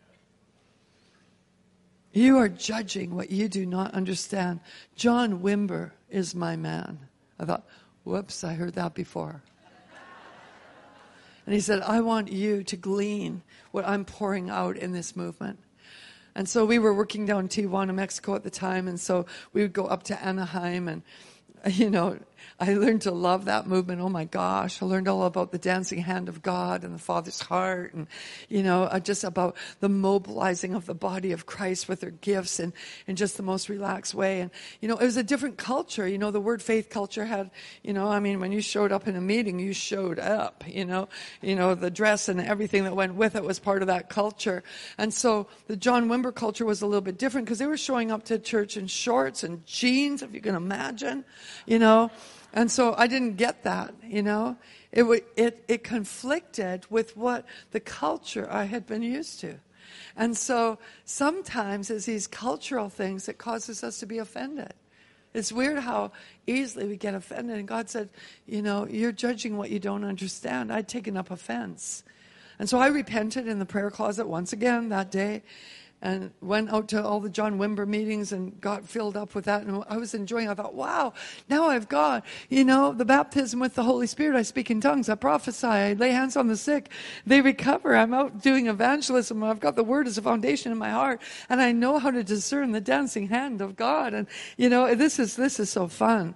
You are judging what you do not understand. John Wimber is my man. I thought, whoops, I heard that before. And he said, I want you to glean what I'm pouring out in this movement. And so we were working down Tijuana, Mexico at the time, and so we would go up to Anaheim, and, you know, I learned to love that movement. Oh my gosh, I learned all about the dancing hand of God and the Father's heart, and, you know, just about the mobilizing of the body of Christ with their gifts and in just the most relaxed way. And, you know, it was a different culture. You know, the word faith culture had, you know, I mean, when you showed up in a meeting, you showed up, you know, you know, the dress and everything that went with it was part of that culture. And so the John Wimber culture was a little bit different because they were showing up to church in shorts and jeans, if you can imagine, you know. And so I didn't get that, you know. It, it it conflicted with what the culture I had been used to. And so sometimes it's these cultural things that causes us to be offended. It's weird how easily we get offended. And God said, you know, you're judging what you don't understand. I'd taken up offense. And so I repented in the prayer closet once again that day. And went out to all the John Wimber meetings and got filled up with that. And I was enjoying it. I thought, wow, now I've got, you know, the baptism with the Holy Spirit. I speak in tongues. I prophesy. I lay hands on the sick. They recover. I'm out doing evangelism. I've got the word as a foundation in my heart. And I know how to discern the dancing hand of God. And, you know, this is, this is so fun.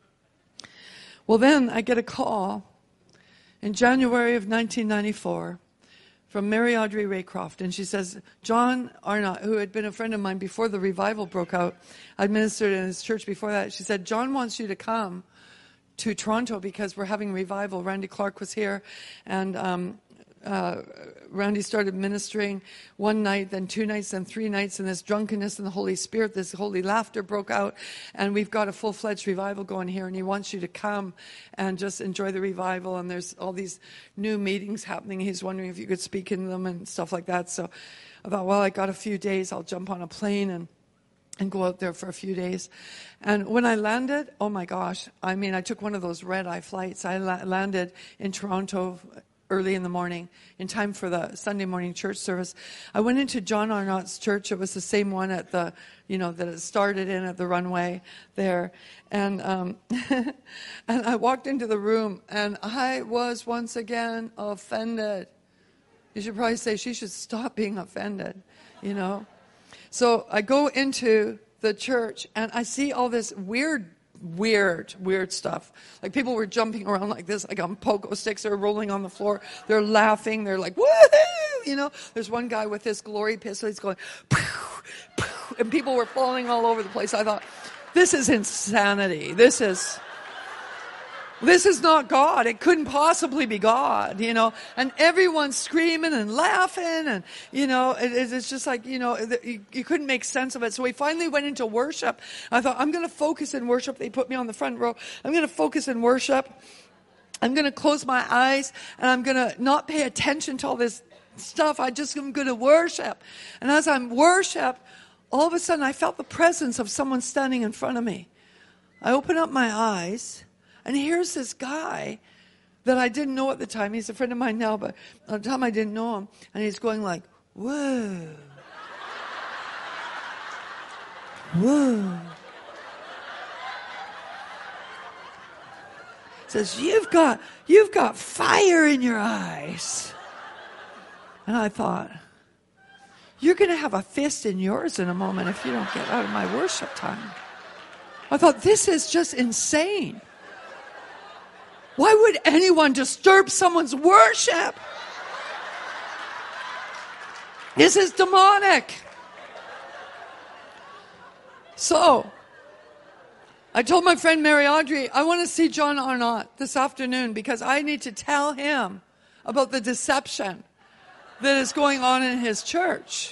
Well, then I get a call in January of nineteen ninety-four from Mary Audrey Raycroft. And she says, John Arnott, who had been a friend of mine before the revival broke out, I'd ministered in his church before that. She said, John wants you to come to Toronto because we're having revival. Randy Clark was here, and um, uh, Randy started ministering one night, then two nights, then three nights, and this drunkenness in the Holy Spirit, this holy laughter broke out, and we've got a full-fledged revival going here, and he wants you to come and just enjoy the revival, and there's all these new meetings happening. He's wondering if you could speak in them and stuff like that. So I thought, well, I got a few days. I'll jump on a plane and and go out there for a few days. And when I landed, oh my gosh, I mean, I took one of those red-eye flights. I la- landed in Toronto early in the morning, in time for the Sunday morning church service. I went into John Arnott's church. It was the same one at the, you know, that it started in at the runway there. And um, and I walked into the room, and I was once again offended. You should probably say, she should stop being offended, you know. So I go into the church, and I see all this weird, weird, weird stuff. Like people were jumping around like this, like on pogo sticks. They're rolling on the floor. They're laughing. They're like, woohoo! You know, there's one guy with this glory pistol. He's going, poof, poof, and people were falling all over the place. I thought, this is insanity. This is... This is not God. It couldn't possibly be God, you know. And everyone's screaming and laughing, and, you know, it, it's just like, you know, you, you couldn't make sense of it. So we finally went into worship. I thought, I'm going to focus in worship. They put me on the front row. I'm going to focus in worship. I'm going to close my eyes, and I'm going to not pay attention to all this stuff. I just am going to worship. And as I'm worship, all of a sudden I felt the presence of someone standing in front of me. I open up my eyes, and here's this guy that I didn't know at the time. He's a friend of mine now, but at the time I didn't know him. And he's going like, whoa. Whoa. Says, you've got, you've got fire in your eyes. And I thought, you're going to have a fist in yours in a moment if you don't get out of my worship time. I thought, this is just insane. Why would anyone disturb someone's worship? This is demonic. So, I told my friend Mary Audrey, I want to see John Arnott this afternoon because I need to tell him about the deception that is going on in his church.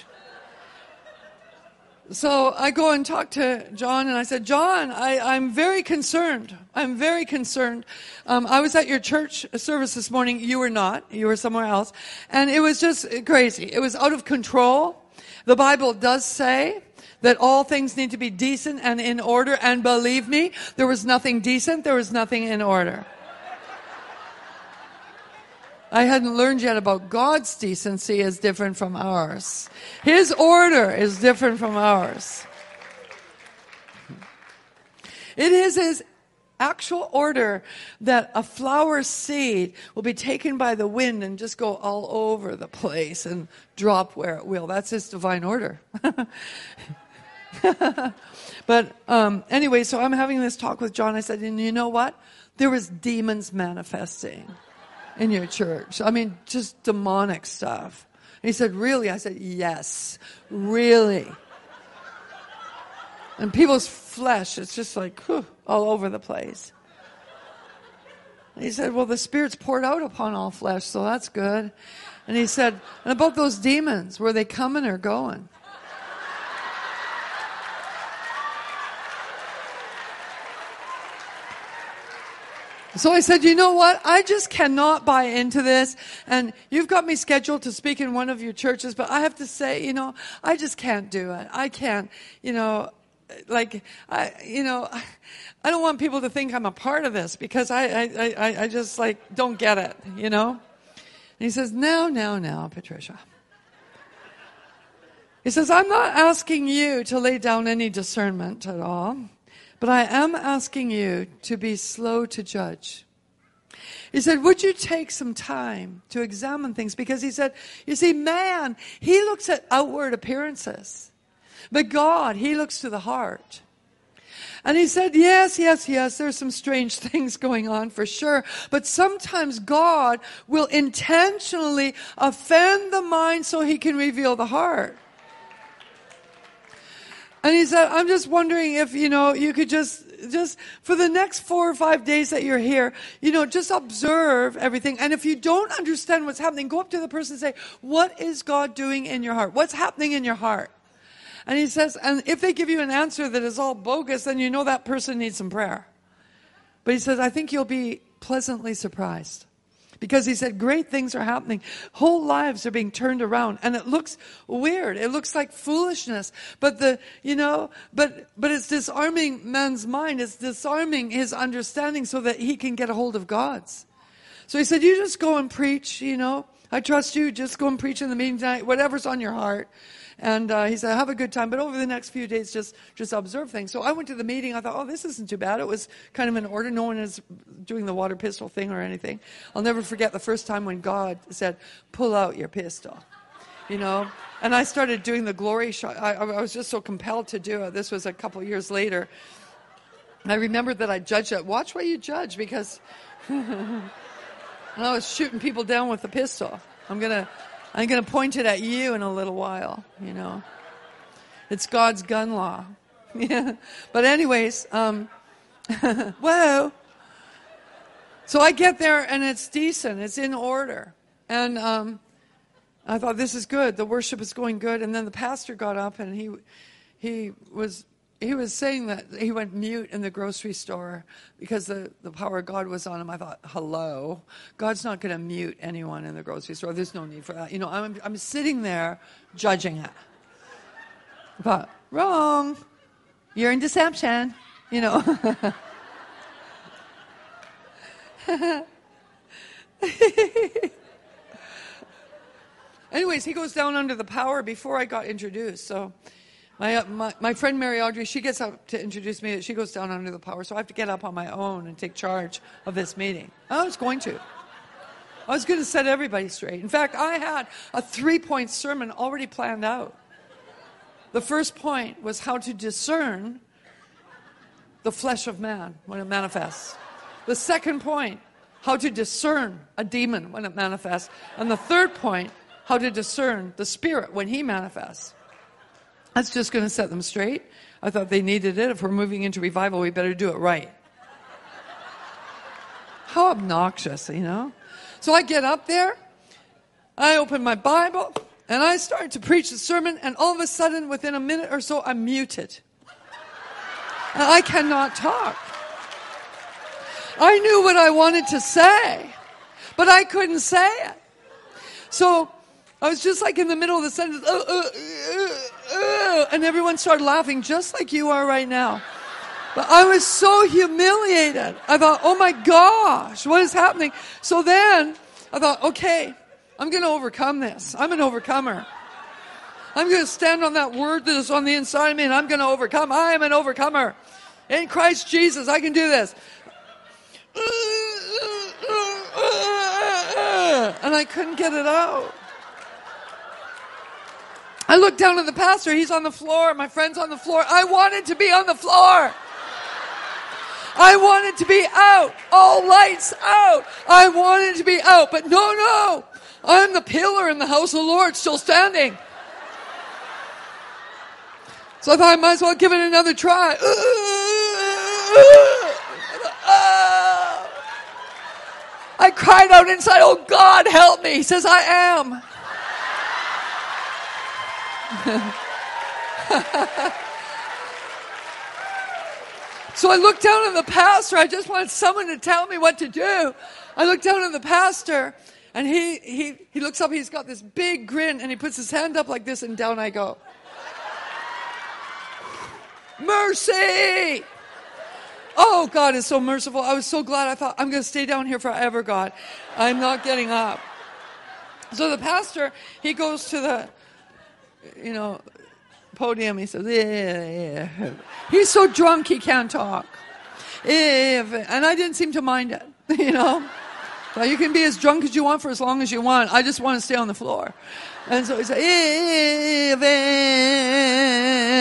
So I go and talk to John, and I said, John, I, I'm very concerned. I'm very concerned. Um, I was at your church service this morning. You were not. You were somewhere else. And it was just crazy. It was out of control. The Bible does say that all things need to be decent and in order. And believe me, there was nothing decent. There was nothing in order. I hadn't learned yet about God's decency is different from ours. His order is different from ours. It is His actual order that a flower seed will be taken by the wind and just go all over the place and drop where it will. That's His divine order. But um, anyway, so I'm having this talk with John. I said, and you know what? There was demons manifesting in your church. I mean, just demonic stuff. And he said, really? I said, yes, really. And people's flesh, it's just like, whew, all over the place. And he said, well, the Spirit's poured out upon all flesh, so that's good. And he said, and about those demons, were they coming or going? So I said, you know what? I just cannot buy into this. And you've got me scheduled to speak in one of your churches, but I have to say, you know, I just can't do it. I can't, you know, like, I, you know, I don't want people to think I'm a part of this because I, I, I, I just like don't get it, you know? And he says, no, no, no, Patricia. He says, I'm not asking you to lay down any discernment at all. But I am asking you to be slow to judge. He said, would you take some time to examine things? Because he said, you see, man, he looks at outward appearances. But God, He looks to the heart. And he said, yes, yes, yes, there's some strange things going on for sure. But sometimes God will intentionally offend the mind so he can reveal the heart. And he said, I'm just wondering if, you know, you could just, just for the next four or five days that you're here, you know, just observe everything. And if you don't understand what's happening, go up to the person and say, what is God doing in your heart? What's happening in your heart? And he says, and if they give you an answer that is all bogus, then you know that person needs some prayer. But he says, I think you'll be pleasantly surprised. Because he said, great things are happening. Whole lives are being turned around. And it looks weird. It looks like foolishness. But the, you know, but, but it's disarming man's mind. It's disarming his understanding so that he can get a hold of God's. So he said, you just go and preach, you know. I trust you. Just go and preach in the meeting tonight, whatever's on your heart. And uh, he said, have a good time. But over the next few days, just just observe things. So I went to the meeting. I thought, oh, this isn't too bad. It was kind of in order. No one is doing the water pistol thing or anything. I'll never forget the first time when God said, pull out your pistol. You know? And I started doing the glory shot. I, I was just so compelled to do it. This was a couple years later. I remembered that I judged it. Watch what you judge, because and I was shooting people down with the pistol. I'm going to... I'm going to point it at you in a little while, you know. It's God's gun law. Yeah. But anyways, um, whoa. So I get there and it's decent. It's in order. And um, I thought, this is good. The worship is going good. And then the pastor got up and he he was... He was saying that he went mute in the grocery store because the, the power of God was on him. I thought, hello, God's not going to mute anyone in the grocery store. There's no need for that. You know, I'm, I'm sitting there judging it. I thought, wrong. You're in deception. You know. Anyways, he goes down under the power before I got introduced. So... My, uh, my my friend Mary Audrey, she gets up to introduce me. She goes down under the power, so I have to get up on my own and take charge of this meeting. I was going to. I was going to set everybody straight. In fact, I had a three-point sermon already planned out. The first point was how to discern the flesh of man when it manifests. The second point, how to discern a demon when it manifests. And the third point, how to discern the spirit when he manifests. That's just going to set them straight. I thought they needed it. If we're moving into revival, we better do it right. How obnoxious, you know? So I get up there, I open my Bible, and I start to preach the sermon, and all of a sudden, within a minute or so, I'm muted. And I cannot talk. I knew what I wanted to say, but I couldn't say it. So I was just like in the middle of the sentence, uh, uh, uh, uh, and everyone started laughing just like you are right now. But I was so humiliated. I thought, oh my gosh, what is happening? So then I thought, okay, I'm going to overcome this. I'm an overcomer. I'm going to stand on that word that is on the inside of me, and I'm going to overcome. I am an overcomer. In Christ Jesus, I can do this. And I couldn't get it out. I looked down at the pastor. He's on the floor. My friend's on the floor. I wanted to be on the floor. I wanted to be out. All lights out. I wanted to be out. But no, no. I'm the pillar in the house of the Lord, still standing. So I thought I might as well give it another try. I cried out inside, oh God, help me. He says, I am. So I looked down at the pastor. I just wanted someone to tell me what to do. I looked down at the pastor, and he, he, he looks up. He's got this big grin, and he puts his hand up like this, and down I go. Mercy! Oh, God is so merciful. I was so glad. I thought, I'm going to stay down here forever, God. I'm not getting up. So the pastor, he goes to the, you know, podium. He says, yeah, yeah. He's so drunk he can't talk. And I didn't seem to mind it, you know. So you can be as drunk as you want for as long as you want. I just want to stay on the floor. And so he said,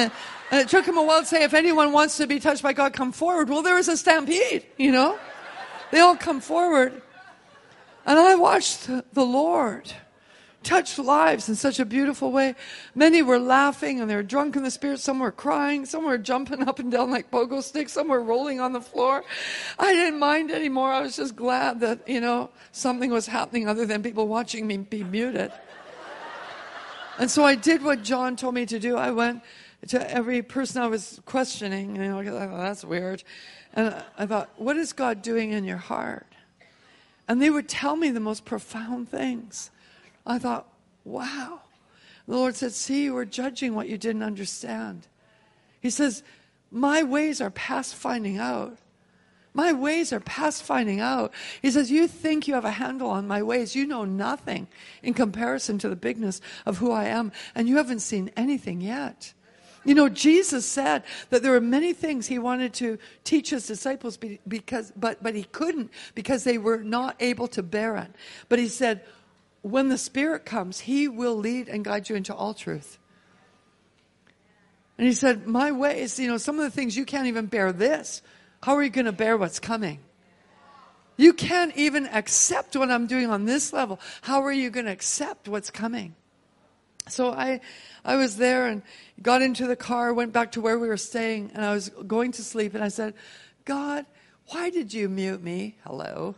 And it took him a while to say, if anyone wants to be touched by God, come forward. Well, there was a stampede, you know. They all come forward. And I watched the Lord touch lives in such a beautiful way. Many were laughing and they were drunk in the Spirit. Some were crying. Some were jumping up and down like pogo sticks. Some were rolling on the floor. I didn't mind anymore. I was just glad that, you know, something was happening other than people watching me be muted. And so I did what John told me to do. I went to every person I was questioning. You know, I thought, that's weird. And I thought, what is God doing in your heart? And they would tell me the most profound things. I thought, wow. The Lord said, see, you were judging what you didn't understand. He says, my ways are past finding out. My ways are past finding out. He says, you think you have a handle on my ways. You know nothing in comparison to the bigness of who I am, and you haven't seen anything yet. You know, Jesus said that there were many things he wanted to teach his disciples because, but, but he couldn't because they were not able to bear it. But he said, when the Spirit comes, he will lead and guide you into all truth. And he said, my ways, you know, some of the things you can't even bear this. How are you going to bear what's coming? You can't even accept what I'm doing on this level. How are you going to accept what's coming? So I, I was there and got into the car, went back to where we were staying, and I was going to sleep. And I said, God, why did you mute me? Hello.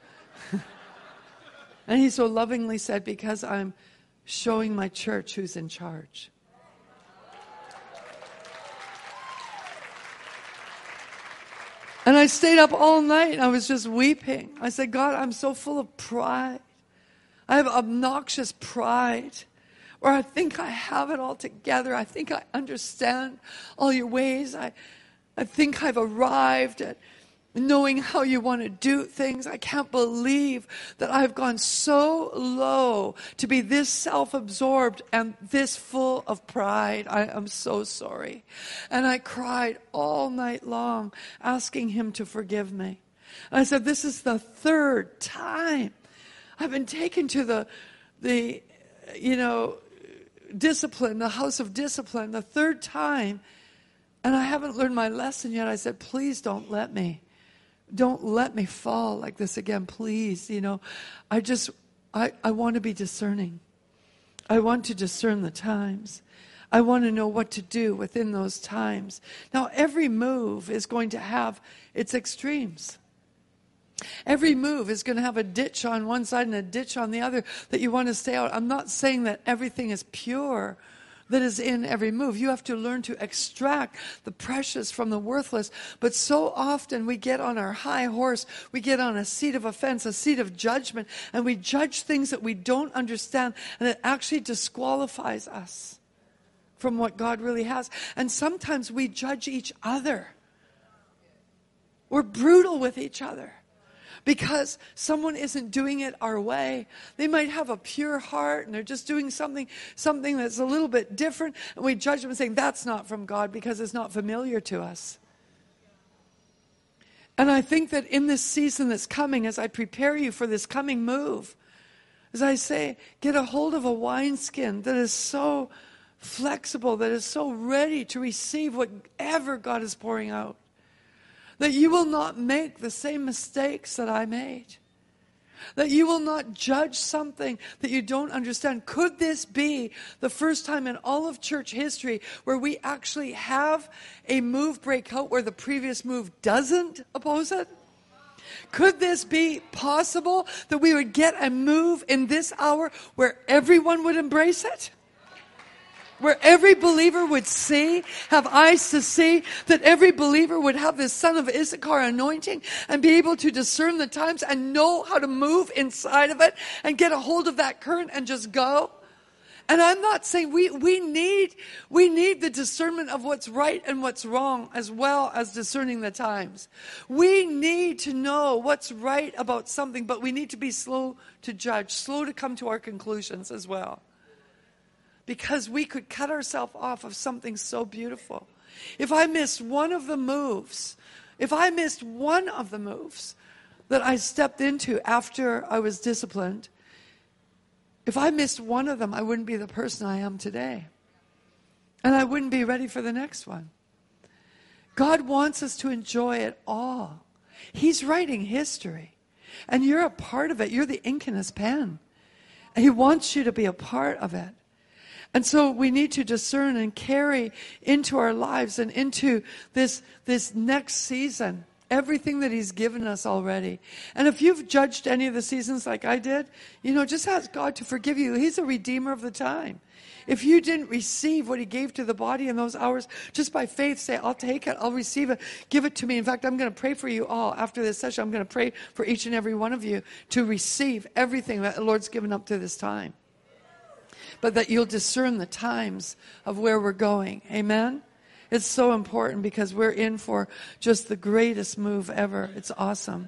And he so lovingly said, because I'm showing my church who's in charge. And I stayed up all night and I was just weeping. I said, God, I'm so full of pride. I have obnoxious pride. Or I think I have it all together. I think I understand all your ways. I, I think I've arrived at knowing how you want to do things. I can't believe that I've gone so low to be this self-absorbed and this full of pride. I am so sorry. And I cried all night long, asking him to forgive me. And I said, this is the third time I've been taken to the, the, you know, discipline, the house of discipline, the third time, and I haven't learned my lesson yet. I said, please don't let me. Don't let me fall like this again, please. You know, I just, I, I want to be discerning. I want to discern the times. I want to know what to do within those times. Now, every move is going to have its extremes. Every move is going to have a ditch on one side and a ditch on the other that you want to stay out. I'm not saying that everything is pure that is in every move. You have to learn to extract the precious from the worthless. But so often we get on our high horse, we get on a seat of offense, a seat of judgment, and we judge things that we don't understand, and it actually disqualifies us from what God really has. And sometimes we judge each other. We're brutal with each other. Because someone isn't doing it our way. They might have a pure heart and they're just doing something something that's a little bit different. And we judge them and say, that's not from God because it's not familiar to us. And I think that in this season that's coming, as I prepare you for this coming move, as I say, get a hold of a wineskin that is so flexible, that is so ready to receive whatever God is pouring out. That you will not make the same mistakes that I made. That you will not judge something that you don't understand. Could this be the first time in all of church history where we actually have a move break out where the previous move doesn't oppose it? Could this be possible that we would get a move in this hour where everyone would embrace it? Where every believer would see, have eyes to see, that every believer would have this son of Issachar anointing and be able to discern the times and know how to move inside of it and get a hold of that current and just go. And I'm not saying we, we need, we need the discernment of what's right and what's wrong as well as discerning the times. We need to know what's right about something, but we need to be slow to judge, slow to come to our conclusions as well. Because we could cut ourselves off of something so beautiful. If I missed one of the moves, if I missed one of the moves that I stepped into after I was disciplined, if I missed one of them, I wouldn't be the person I am today. and I wouldn't be ready for the next one. God wants us to enjoy it all. He's writing history, and you're a part of it. You're the ink in his pen. And he wants you to be a part of it. And so we need to discern and carry into our lives and into this, this next season everything that he's given us already. And if you've judged any of the seasons like I did, you know, just ask God to forgive you. He's a redeemer of the time. If you didn't receive what he gave to the body in those hours, just by faith, say, I'll take it, I'll receive it, give it to me. In fact, I'm going to pray for you all. After this session, I'm going to pray for each and every one of you to receive everything that the Lord's given up to this time. But that you'll discern the times of where we're going. Amen? It's so important because we're in for just the greatest move ever. It's awesome.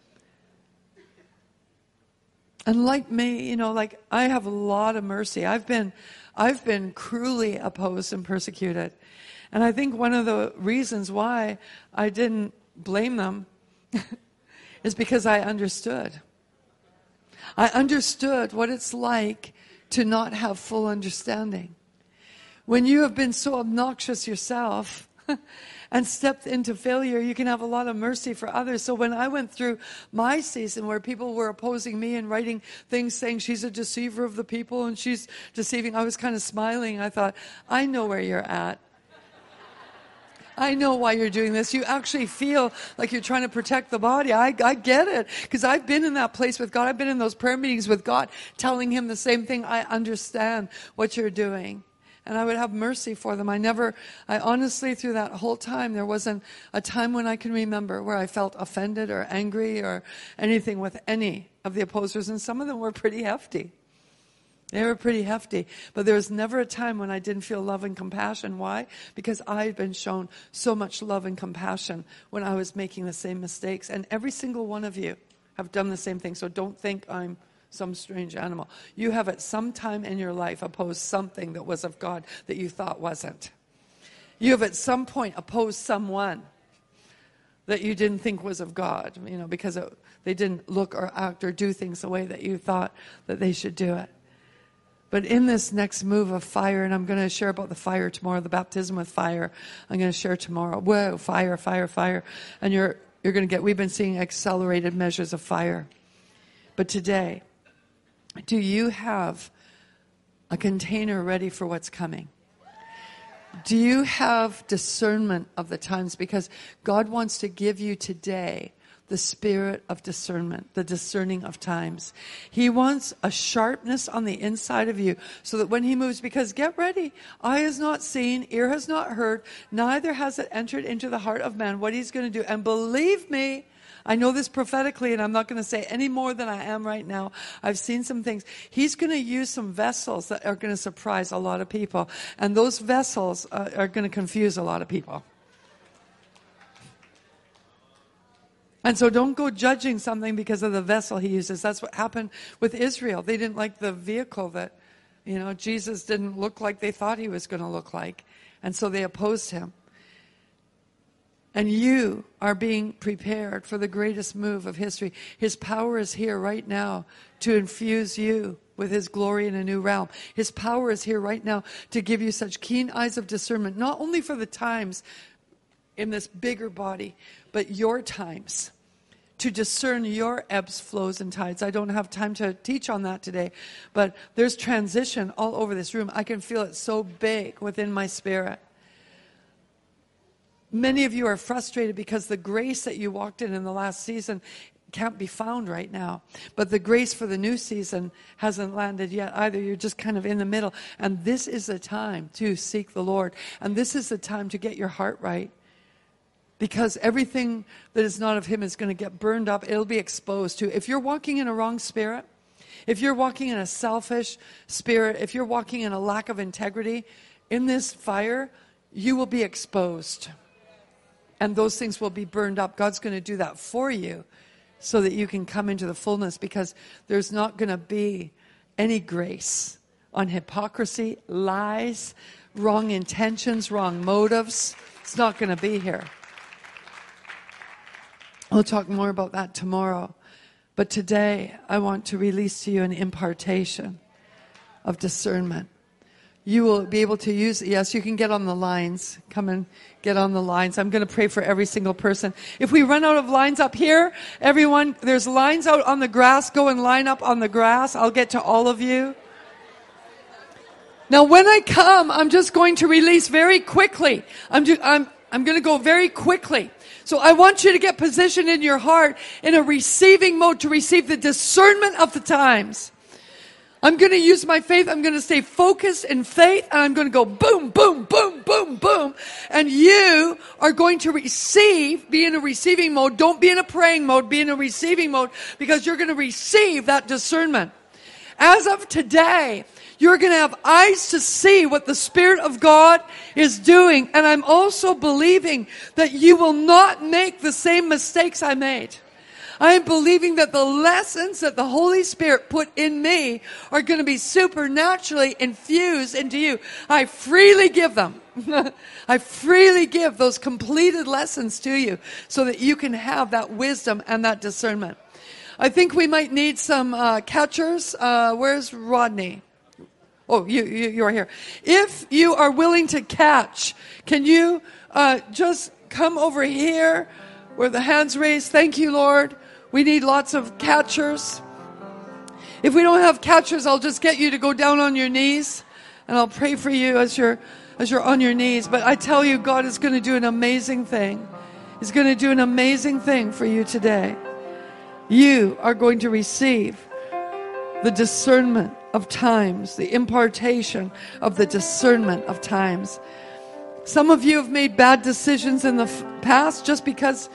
And like me, you know, like I have a lot of mercy. I've been, I've been cruelly opposed and persecuted. And I think one of the reasons why I didn't blame them is because I understood. I understood what it's like to not have full understanding. When you have been so obnoxious yourself and stepped into failure, you can have a lot of mercy for others. So when I went through my season where people were opposing me and writing things saying she's a deceiver of the people and she's deceiving, I was kind of smiling. I thought, I know where you're at. I know why you're doing this. You actually feel like you're trying to protect the body. I, I get it. Because I've been in that place with God. I've been in those prayer meetings with God, telling him the same thing. I understand what you're doing. And I would have mercy for them. I never, I honestly, through that whole time, there wasn't a time when I can remember where I felt offended or angry or anything with any of the opposers. And some of them were pretty hefty. They were pretty hefty. But there was never a time when I didn't feel love and compassion. Why? Because I had been shown so much love and compassion when I was making the same mistakes. And every single one of you have done the same thing. So don't think I'm some strange animal. You have at some time in your life opposed something that was of God that you thought wasn't. You have at some point opposed someone that you didn't think was of God, you know, because it, they didn't look or act or do things the way that you thought that they should do it. But in this next move of fire, and I'm going to share about the fire tomorrow, the baptism with fire, I'm going to share tomorrow. Whoa, fire, fire, fire. And you're you're going to get, we've been seeing accelerated measures of fire. But today, do you have a container ready for what's coming? Do you have discernment of the times? Because God wants to give you today the spirit of discernment, the discerning of times. He wants a sharpness on the inside of you so that when he moves, because get ready, eye has not seen, ear has not heard, neither has it entered into the heart of man what he's going to do. And believe me, I know this prophetically, and I'm not going to say any more than I am right now. I've seen some things. He's going to use some vessels that are going to surprise a lot of people. And those vessels uh, are going to confuse a lot of people. And so don't go judging something because of the vessel he uses. That's what happened with Israel. They didn't like the vehicle that, you know, Jesus didn't look like they thought he was going to look like. And so they opposed him. And you are being prepared for the greatest move of history. His power is here right now to infuse you with his glory in a new realm. His power is here right now to give you such keen eyes of discernment, not only for the times in this bigger body, but your times, to discern your ebbs, flows, and tides. I don't have time to teach on that today, but there's transition all over this room. I can feel it so big within my spirit. Many of you are frustrated because the grace that you walked in in the last season can't be found right now. But the grace for the new season hasn't landed yet either. You're just kind of in the middle. And this is the time to seek the Lord. And this is the time to get your heart right. Because everything that is not of him is going to get burned up. It'll be exposed to. If you're walking in a wrong spirit, if you're walking in a selfish spirit, if you're walking in a lack of integrity, in this fire, you will be exposed. And those things will be burned up. God's going to do that for you so that you can come into the fullness, because there's not going to be any grace on hypocrisy, lies, wrong intentions, wrong motives. It's not going to be here. We'll talk more about that tomorrow. But today, I want to release to you an impartation of discernment. you will be able to use it. Yes, you can get on the lines. Come and get on the lines. I'm going to pray for every single person. If we run out of lines up here, everyone, there's lines out on the grass. Go and line up on the grass. I'll get to all of you. Now, when I come, I'm just going to release very quickly. I'm, do, I'm, I'm going to go very quickly. So I want you to get positioned in your heart in a receiving mode to receive the discernment of the times. I'm going to use my faith. I'm going to stay focused in faith, and I'm going to go boom, boom, boom, boom, boom. And you are going to receive, be in a receiving mode. Don't be in a praying mode. Be in a receiving mode, because you're going to receive that discernment. As of today, you're going to have eyes to see what the Spirit of God is doing. And I'm also believing that you will not make the same mistakes I made. I am believing that the lessons that the Holy Spirit put in me are going to be supernaturally infused into you. I freely give them. I freely give those completed lessons to you so that you can have that wisdom and that discernment. I think we might need some uh, catchers. Uh, where's Rodney? Oh, you, you, you are here. If you are willing to catch, can you uh, just come over here where the hands raised? Thank you, Lord. We need lots of catchers. If we don't have catchers, I'll just get you to go down on your knees, and I'll pray for you as you're as you're on your knees. But I tell you, God is going to do an amazing thing. He's going to do an amazing thing for you today. You are going to receive the discernment of times, the impartation of the discernment of times. Some of you have made bad decisions in the f- past just because